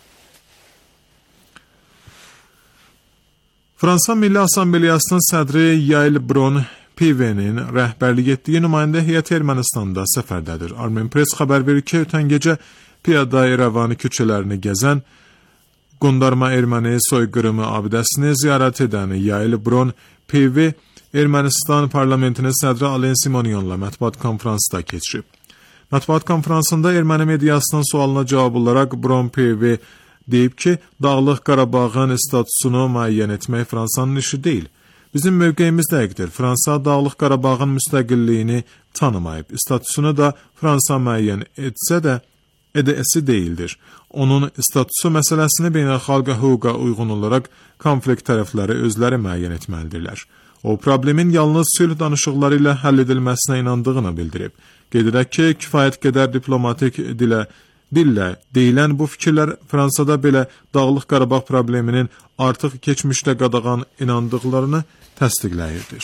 Fransa Milli Assambleyasının sədri Yael Bron P V-nin rəhbərlik etdiyi nümayəndə heyəti Ermənistanda səfərdədir. Armen Press xəbər verir ki, ötən gecə piyada İrəvanı küçələrini gəzən, qondarma erməni soyqırımı abidəsini ziyarət edən Yael Bron P V Ermənistan parlamentinin sədri Alen Simonyonla mətbuat konfransda keçirib. Mətbuat konfransında erməni mediasının sualına cavab olaraq Bron P V deyib ki, Dağlıq Qarabağın statusunu müəyyən etmək Fransanın işi deyil. Bizim mövqeyimiz dəqiqdir. Fransa Dağlıq Qarabağın müstəqilliyini tanımayıb. Statusunu da Fransa müəyyən etsə də edəsi deyildir. Onun statusu məsələsini beynəlxalq hüquqa uyğun olaraq konflikt tərəfləri özləri müəyyən etməlidirlər. O, problemin yalnız sülh danışıqları ilə həll edilməsinə inandığını bildirib. Qeyd edək ki, kifayət qədər diplomatik dilə Dillə deyilən bu fikirlər Fransada belə Dağlıq Qarabağ probleminin artıq keçmişdə qadağan inandıqlarını təsdiqləyirdir.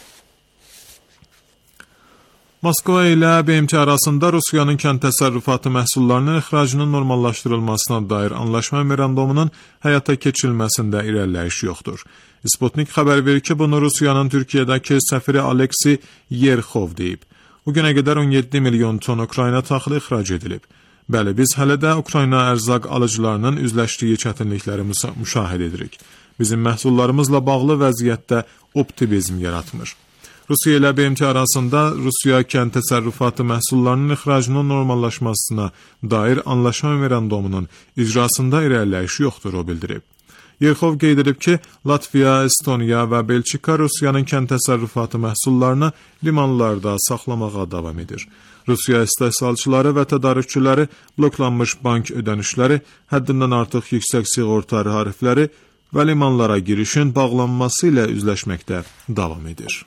Moskva ilə B M T arasında Rusiyanın kənd təsərrüfatı məhsullarının ixracının normallaşdırılmasına dair anlaşma memorandumunun həyata keçirilməsində irəliləyiş yoxdur. Sputnik xəbər verir ki, bunu Rusiyanın Türkiyədəki səfiri Aleksey Yerxov deyib. Bu günə qədər on yeddi milyon ton Ukrayna taxılı ixrac edilib. Bəli, biz hələ də Ukrayna ərzaq alıcılarının üzləşdiyi çətinlikləri müşahidə edirik. Bizim məhsullarımızla bağlı vəziyyətdə optimizm yaratmır. Rusiya ilə B M T arasında Rusiya kənd təsərrüfatı məhsullarının ixracının normallaşmasına dair anlaşma memorandumunun icrasında irəliləyiş yoxdur, o bildirib. Yerxov qeyd edib ki, Latviya, Estoniya və Belçika Rusiyanın kənd təsərrüfatı məhsullarını limanlarda saxlamağa davam edir. Rusiya istehsalçıları və tədarükçüləri bloklanmış bank ödənişləri, həddindən artıq yüksək sığorta tarifləri və limanlara girişin bağlanması ilə üzləşməkdə davam edir.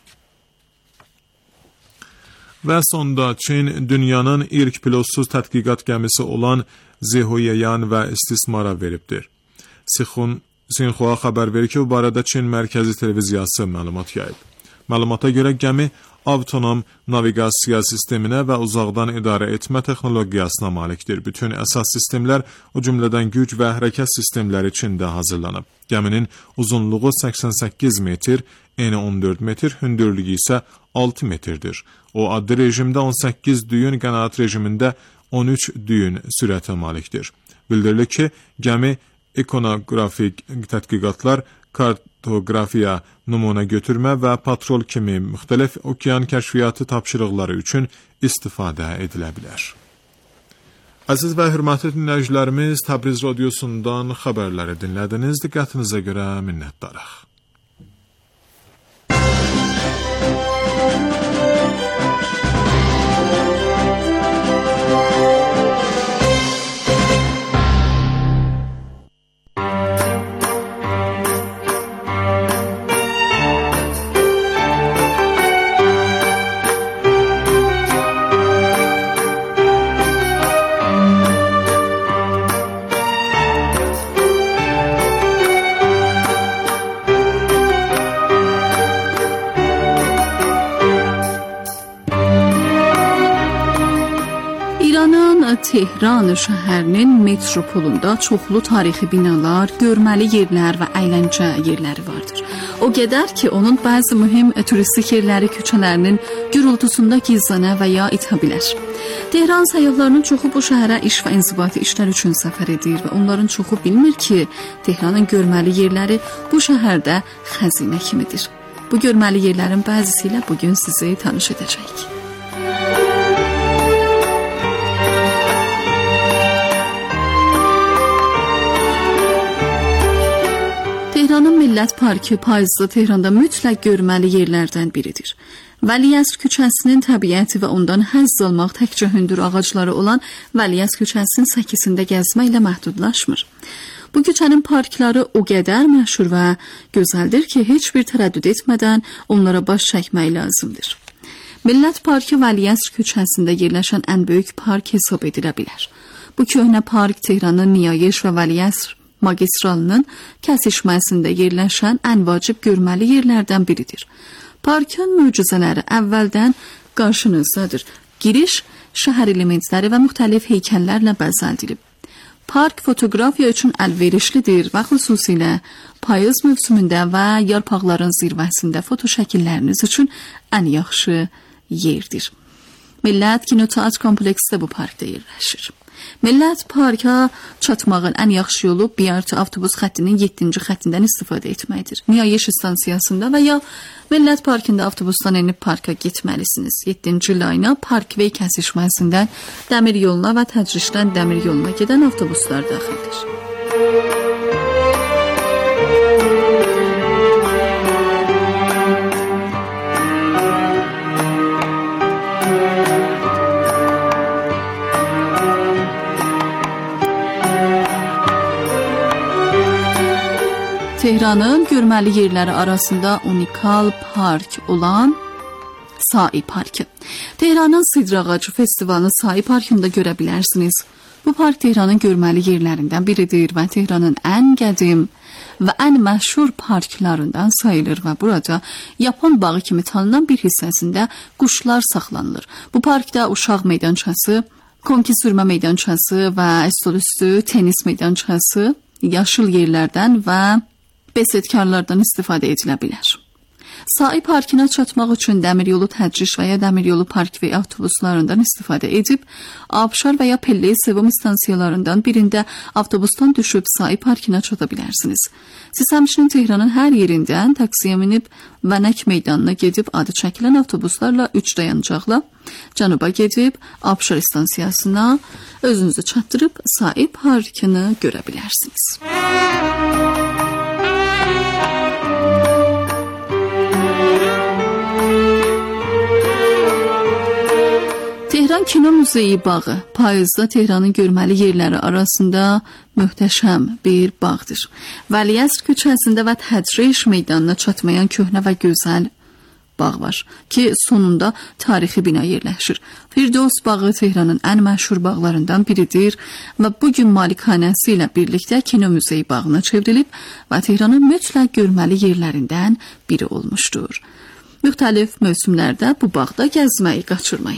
Və sonda Çin dünyanın ilk pilotsuz tədqiqat gəmisi olan Zihuyeyan və istismara veribdir. Sixun Sinxua xəbər verir ki, bu barədə Çin mərkəzi televiziyası məlumat yayıb. Məlumata görə gəmi avtonom naviqasiya sisteminə və uzaqdan idarə etmə texnologiyasına malikdir. Bütün əsas sistemlər, o cümlədən güc və hərəkət sistemləri Çində hazırlanıb. Gəminin uzunluğu səksən səkkiz metr, eni on dörd metr, hündürlüyü isə altı metrdir. O addi rejimdə on səkkiz düyün, qənaət rejimində on üç düyün sürətə malikdir. Bildirilir ki, gəmi ikonoqrafik tədqiqatlar, kartografiya, nümunə götürmə və patrol kimi müxtəlif okean kəşfiyyatı tapşırıqları üçün istifadə edilə bilər. Əziz və hörmətli dinləyicilərimiz, Təbriz radiosundan xəbərləri dinlədiniz. Diqqətinizə görə minnətdarıq. Tehran şəhərinin metropolunda çoxlu tarixi binalar, görməli yerlər və əyləncə yerləri vardır. O qədər ki, onun bəzi mühüm turistik yerləri küçələrinin gürültüsündə gizlənə və ya itə bilər. Tehran səyyahlarının çoxu bu şəhərə iş və inzibati işlər üçün səfər edir və onların çoxu bilmir ki, Tehranın görməli yerləri bu şəhərdə xəzinə kimidir. Bu görməli yerlərin bəzisi ilə bugün sizi tanış edəcəyik. Tehranın Millət Parkı payızda Tehranda mütləq görməli yerlərdən biridir. Vəliyəsr küçəsinin təbiəti və ondan həzz almaq təkcə hündür ağacları olan Vəliyəsr küçəsinin səkisində gəzməklə məhdudlaşmır. Bu küçənin parkları o qədər məşhur və gözəldir ki, heç bir tərəddüd etmədən onlara baş çəkmək lazımdır. Millət Parkı Vəliyəsr küçəsində yerləşən ən böyük park hesab edilə bilər. Bu köhnə park Tehranın Niyayeş və Vəliyəsr magistralının kəsişməsində yerləşən ən vacib görməli yerlərdən biridir. Parkın möcüzələri əvvəldən qarşınızdadır. Giriş şəhər elementləri və müxtəlif heykəllərlə bəzəldilib. Park fotoqrafiya üçün əlverişlidir və xüsusilə payız mövsümündə və yarpaqların zirvəsində foto şəkilləriniz üçün ən yaxşı yerdir. Millət Kinoteatr kompleksdə bu parkda yerləşir. Millət Parka çatmağın ən yaxşı yolu B R T avtobus xəttinin yeddinci xəttindən istifadə etməkdir. Niyayeş stansiyasında və ya Millət Parkında avtobusdan enib parka getməlisiniz. yeddinci layna Parkway kəsişməsindən dəmir yoluna və Təcrişdən dəmir yoluna gedən avtobuslar daxildir. Tehranın görməli yerləri arasında unikal park olan Sai Parkı. Tehranın Sidr Ağacı Festivalını Sai Parkında görə bilərsiniz. Bu park Tehranın görməli yerlərindən biridir və Tehranın ən qədim və ən məşhur parklarından sayılır və burada Yapon bağı kimi tanınan bir hissəsində quşlar saxlanılır. Bu parkda uşaq meydançası, konki sürmə meydançası və stolüstü tenis meydançası, yaşıl yerlərdən və besetkarlardan istifadə edilə bilər. Sai Parkına çatmaq üçün dəmiryolu Təcriş və ya dəmiryolu Parkway avtobuslarından istifadə edib, Abşar və ya Pelle Sevim stansiyalarından birində avtobusdan düşüb Sai Parkına çata bilərsiniz. Siz həmçinin Tehranın hər yerindən taksiyə minib Vənək meydanına gedib adı çəkilən avtobuslarla üç dayanacaqla cənuba gedib Abşar stansiyasına özünüzü çatdırıb Sai Parkını görə bilərsiniz. Tehran Kino Muzeyi bağı payızda Tehranın görməli yerləri arasında möhtəşəm bir bağdır. Vəliyəzr küçəsində və Tədriş meydanına çatmayan köhnə və gözəl bağ var ki, sonunda tarixi bina yerləşir. Firdevs bağı Tehranın ən məşhur bağlarından biridir və bugün malikanəsi ilə birlikdə Kino Muzeyi bağına çevrilib və Tehranın mütləq görməli yerlərindən biri olmuşdur. Müxtəlif mövsümlərdə bu bağda gəzməyi qaçırmayın.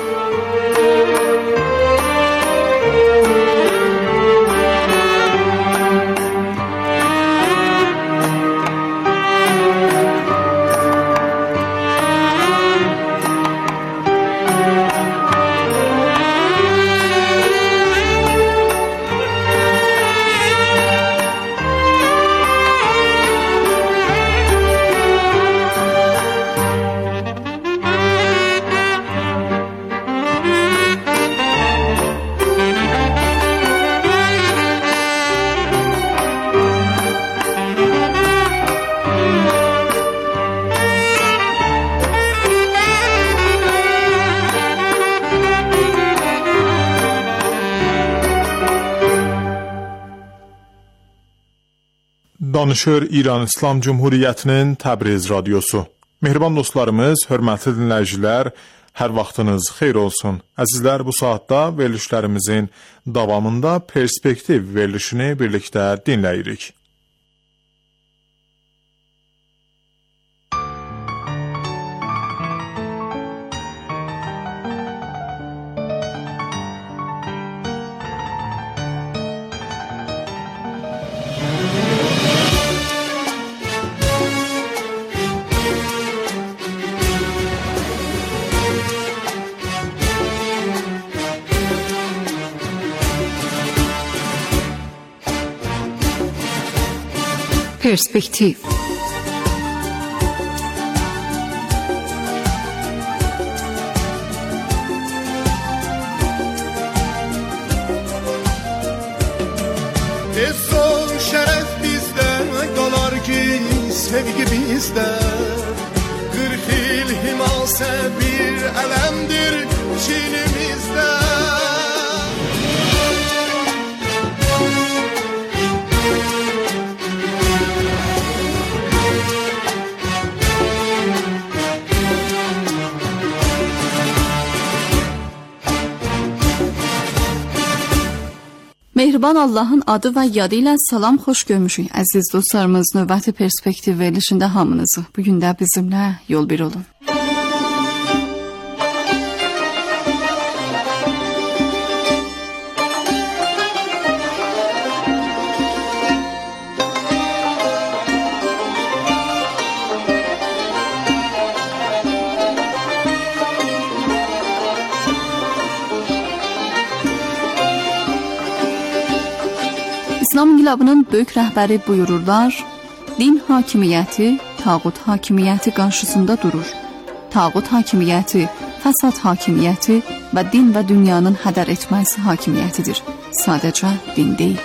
Danışır İran İslam Cumhuriyyətinin Təbriz radiosu. Mehriban dostlarımız, hörmətli dinləyicilər, hər vaxtınız xeyir olsun. Əzizlər, bu saatda verilişlərimizin davamında perspektiv verilişini birlikdə dinləyirik. Perspektiv. İzzət şərəf bizdə qalar ki, sevgi bizdə. qırx il himasə bir ələmdir çinimizdə. Mehriban Allahın adı və yadı ilə salam, xoş görmüşük. Əziz dostlarımız, növbəti perspektiv verilişində hamınızı bugün də bizimlə yol bir olun. İslam inqilabının böyük rəhbəri buyururlar, din hakimiyyəti, tağut hakimiyyəti qarşısında durur. Tağut hakimiyyəti, fəsad hakimiyyəti və din və dünyanın hədər etməsi hakimiyyətidir. Sadəcə din deyil.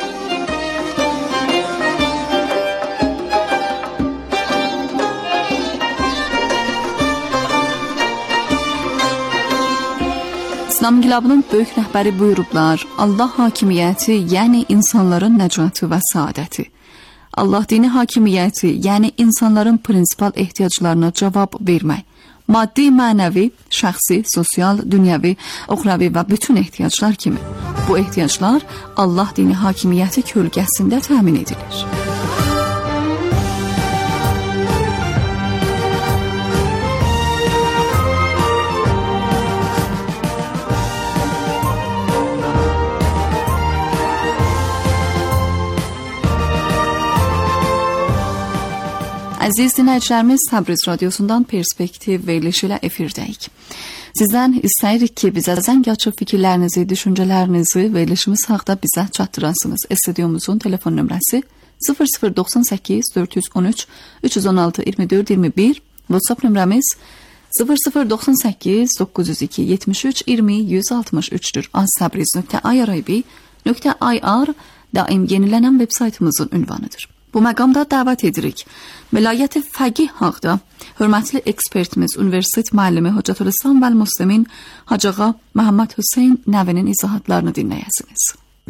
İslam inqilabının böyük rəhbəri buyurublar, Allah hakimiyyəti, yəni insanların nəcatı və saadəti. Allah dini hakimiyyəti, yəni insanların prinsipal ehtiyaclarına cavab vermək. Maddi, mənəvi, şəxsi, sosial, dünyəvi, uxravi və bütün ehtiyaclar kimi. Bu ehtiyaclar Allah dini hakimiyyəti kölgəsində təmin edilir. Əziz dinləyicilərimiz, Təbriz radiosundan perspektiv verilişi ilə efirdəyik. Sizdən istəyirik ki, bizə zəng açıb fikirlərinizi, düşüncələrinizi verilişimiz haqda bizə çatdırasınız. Studiomuzun telefon nömrəsi sıfır sıfır doxsan səkkiz dörd yüz on üç üç yüz on altı iyirmi dörd iyirmi bir, WhatsApp nömrəmiz sıfır sıfır doxsan səkkiz doqquz yüz iki yetmiş üç iyirmi yüz altmış üçdür. aztabriz nöqtə irib nöqtə ir daim yenilənən veb saytımızın ünvanıdır. Bu məqamda dəvət edirik. Vilayət fəqih haqda hörmətli ekspertimiz, universitet müəllimi Hüccətülislam və Müslimin Hacı Ağa Məhəmməd Hüseyn Nəvinin izahatlarını dinləyəsiniz.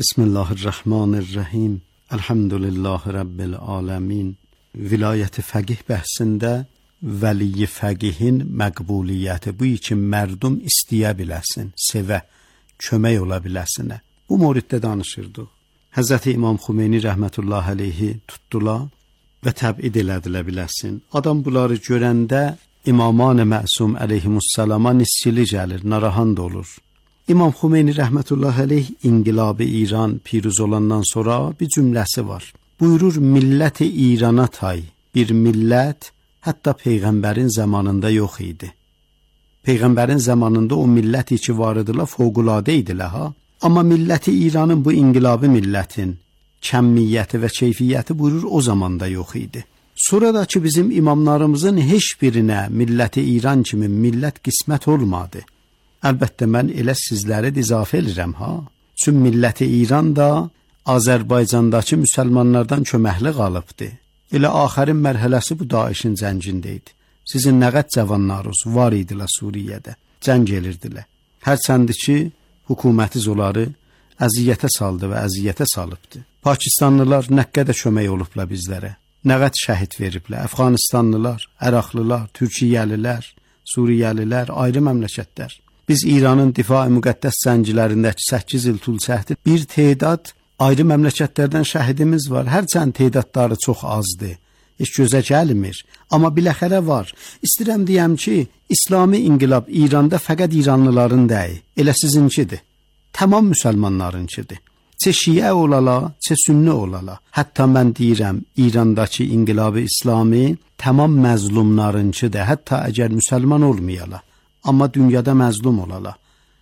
Bismillahirrahmanirrahim. Elhamdülillah Rabbil aləmin. Vilayət fəqih bəhsində vəli fəqihin məqbuliyyəti bu ki, mərdum istəyə biləsin, sevə, kömək ola biləsinə. Bu moriddə danışırdıq. Həzrəti İmam Xümeyni rəhmətullah əleyhi tutdular və təbid elədilə biləsin. Adam bunları görəndə İmaman-ı Məsum əleyhimussalama nisçili gəlir, narahat olur. İmam Xümeyni rəhmətullah əleyh İnqilab-ı İran piruz olandan sonra bir cümləsi var. Buyurur, millət-i İrana tay bir millət hətta Peyğəmbərin zamanında yox idi. Peyğəmbərin zamanında o millət ki var idilər, fövqəladə idilər ha. Amma milləti İranın bu inqilabı millətin kəmmiyyəti və keyfiyyəti buyurur o zamanda yox idi. Sonra da ki bizim imamlarımızın heç birinə milləti İran kimi millət qismət olmadı. Əlbəttə mən elə sizləri izafə edirəm ha. Çünki milləti İran da Azərbaycandakı müsəlmanlardan köməkli qalıbdı. Elə axərin mərhələsi bu Daişin cəngində idi. Sizin nə qədər cavanlarınız var idilər Suriyədə, cəng edirdilər. Hərçəndi ki hökumətiz onları əziyyətə saldı və əziyyətə salıbdı. Pakistanlılar nə qədər kömək olublar bizlərə, nə qədər şəhid veriblər. Əfqanistanlılar, Əraqlılar, Türkiyəlilər, Suriyəlilər, ayrı məmləkətlər. Biz İranın difai müqəddəs zəncilərindəki səkkiz il tul çəkdi. Bir tedad ayrı məmləkətlərdən şəhidimiz var. Hərçənd tedadları çox azdır. Heç gözə gəlmir. Amma biləxərə var. İstəyirəm deyəm ki, İslami inqilab İranda fəqət İranlıların deyil, elə sizinkidir. Tamam müsəlmanlarınkidir. Çə şiə olala, çə sünni olala. Hətta mən deyirəm, İrandakı inqilabı İslami tamam məzlumlarınkidir. Hətta əgər müsəlman olmayala, amma dünyada məzlum olala.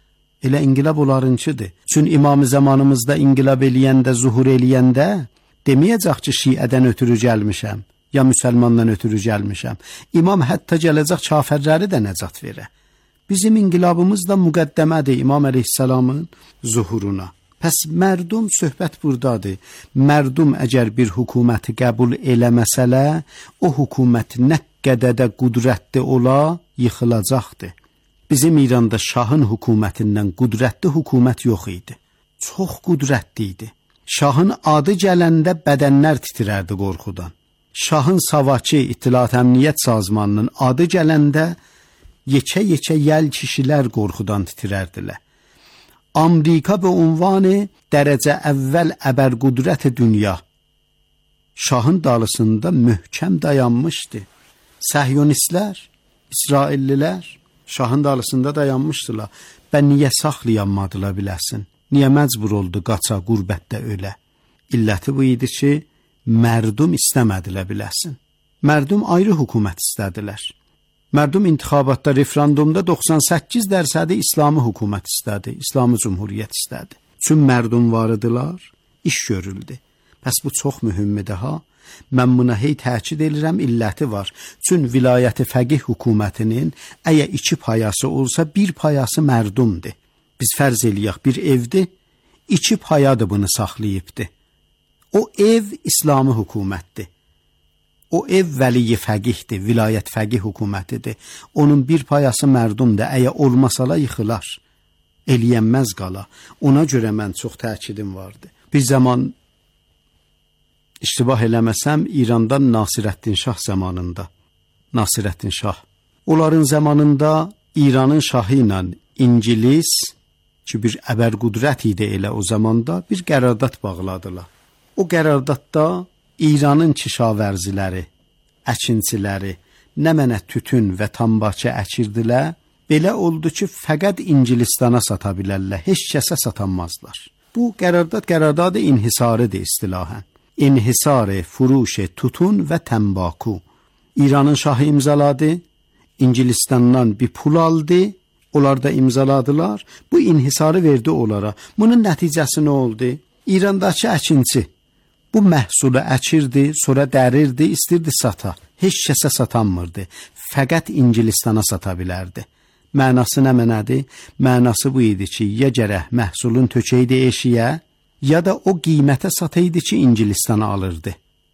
Elə inqilab onlarınkidir. Çünki İmam-ı zamanımızda inqilab eləyəndə, zuhur eləyəndə deməyəcək ki, şiədən ötürü gəlmişəm, ya müsəlmandan ötürü gəlmişəm. İmam hətta gələcək kafirləri də nəcat verə. Bizim inqilabımız da müqəddəmədir İmam əleyhissalamın zuhuruna. Pəs mərdum söhbət buradadır. Mərdum əgər bir hökuməti qəbul eləməsələ, o hökumət nə qədər də qüdrətli ola, yıxılacaqdır. Bizim İranda şahın hökumətindən qüdrətli hökumət yox idi. Çox qüdrətli idi. Şahın adı gələndə bədənlər titrərdi qorxudan. Şahın Savaki İttilat Əmniyyət Sazmanının adı gələndə yekə-yekə yəl kişilər qorxudan titrərdilər. Amerika be unvanı dərəcə əvvəl əbər qüdrət dünya şahın dalısında möhkəm dayanmışdı. Səhyonistlər, İsraillilər şahın dalısında dayanmışdılar. Bə niyə saxlayanmadılar biləsin? Niyə məcbur oldu qaça, qürbətdə ölə? İlləti bu idi ki, mərdum istəmədilər biləsin. Mərdum ayrı hökumət istədilər. Mərdum intixabatda, referendumda doxsan səkkiz dərsədi İslami hökumət istədi, İslami cumhuriyyət istədi. Çün mərdum varıdılar, iş görüldü. Pəs bu çox mühümmidir ha. Mən buna hey təkid edirəm, illəti var. Çün vilayəti fəqih hökumətinin əgər iki payası olsa, bir payası mərdumdur. Biz fərz eləyək, bir evdir, iki payadır bunu saxlayıbdır. O ev İslami hökumətdir. O ev vəli fəqihdir, vilayət fəqih hökumətidir. Onun bir payası mərdumdur, əgər olmasala yıxılar. Eləyənməz qala. Ona görə mən çox təkidim vardı. Bir zaman İştibah eləməsəm, İrandan Nasirəddin Şah zamanında, Nasirəddin Şah, onların zamanında İranın şahı ilə İngilis, ki bir əbər qüdrət idi elə o zamanda, bir qərardat bağladılar. O qərardatda İranın kişavərziləri, əkinçiləri, nə mənə tütün və tambakı əkirdilər, belə oldu ki, fəqət İngilistana sata bilərlər, heç kəsə satanmazlar. Bu qərardat qərardadı inhisarıdır istilahən. İnhisarı, furuşe, tutun və təmbaku. İranın şahı imzaladı, İngilistandan bir pul aldı, onlar da imzaladılar, bu inhisarı verdi onlara. Bunun nəticəsi nə oldu? İrandakı əkinçi bu məhsulu əkirdi, sonra dərirdi, istirdi sata. Heç kəsə satanmırdı, fəqət İngilistana sata bilərdi. Mənası nə mənədir? Mənası bu idi ki, ya gərək məhsulun tökəydi eşiyə, ya da o qiymətə sataydı ki, İngilistana alırdı.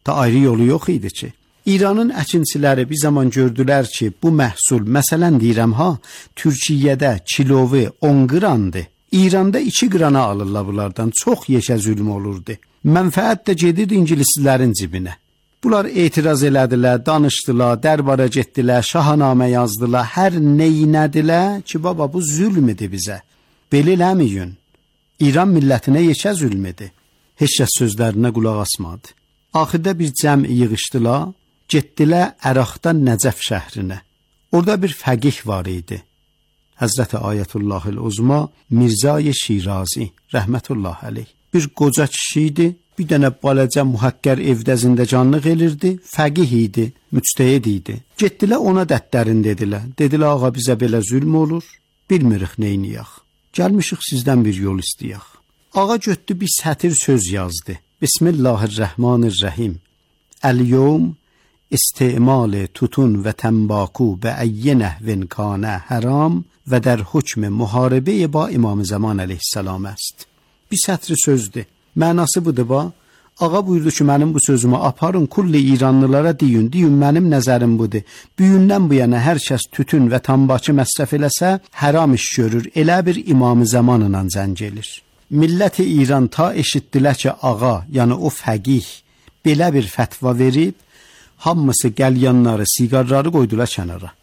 Da ayrı yolu yox idi ki. İranın əkinçiləri bir zaman gördülər ki, bu məhsul, məsələn deyirəm ha, Türkiyədə kilovu on qrandır. İranda iki qrana alırlar bunlardan. Çox yeşə zülm olurdu. Mənfəət də gedirdi ingilislərin cibinə. Bunlar etiraz elədilər, danışdılar, dərbara getdilər, şahanamə yazdılar, hər neynədilər ki, baba bu zülm idi bizə. Belə eləməyin. İran millətinə yeşə zülm idi. Heç kəs sözlərinə qulaq asmadı. Axırda bir cəm yığışdılar, getdilər Əraqdan Nəcəf şəhrinə. Orada bir fəqih var idi. Həzrəti Ayətullahil Uzma Mirzay Şirazi rəhmətullah əleyh. Bir qoca kişi idi, bir dənə balaca muhakkər evdə zindəcanlıq elirdi, fəqih idi, müctəhid idi. Getdilər ona dərdlərin dedilər. Dedilər ağa bizə belə zülm olur, bilmirik neyniyək. Gəlmişik sizdən bir yol istəyək. Ağa götdü bir sətir söz yazdı. Bismillahirrahmanirrahim. Əl-yevm istimal tutun və təmbaku və əyyə nəhvin kanə haram və dər hükm müharibə ba İmam Zaman əleyhissalam است. Bir sətri sözdür. Mənası budur ba. Ağa buyurdu ki, mənim bu sözümü aparın, kulli İranlılara deyin, deyin mənim nəzərim budur. Büyündən bu yana hər kəs tütün və tambakı məsrəf eləsə, haram iş görür, elə bir İmam Zamanla zəng gelir. Milləti İran ta eşitdilər ki, ağa, yəni o fəqih belə bir fətva verib, hamısı qəlyanları, siqarları qoydular kənara.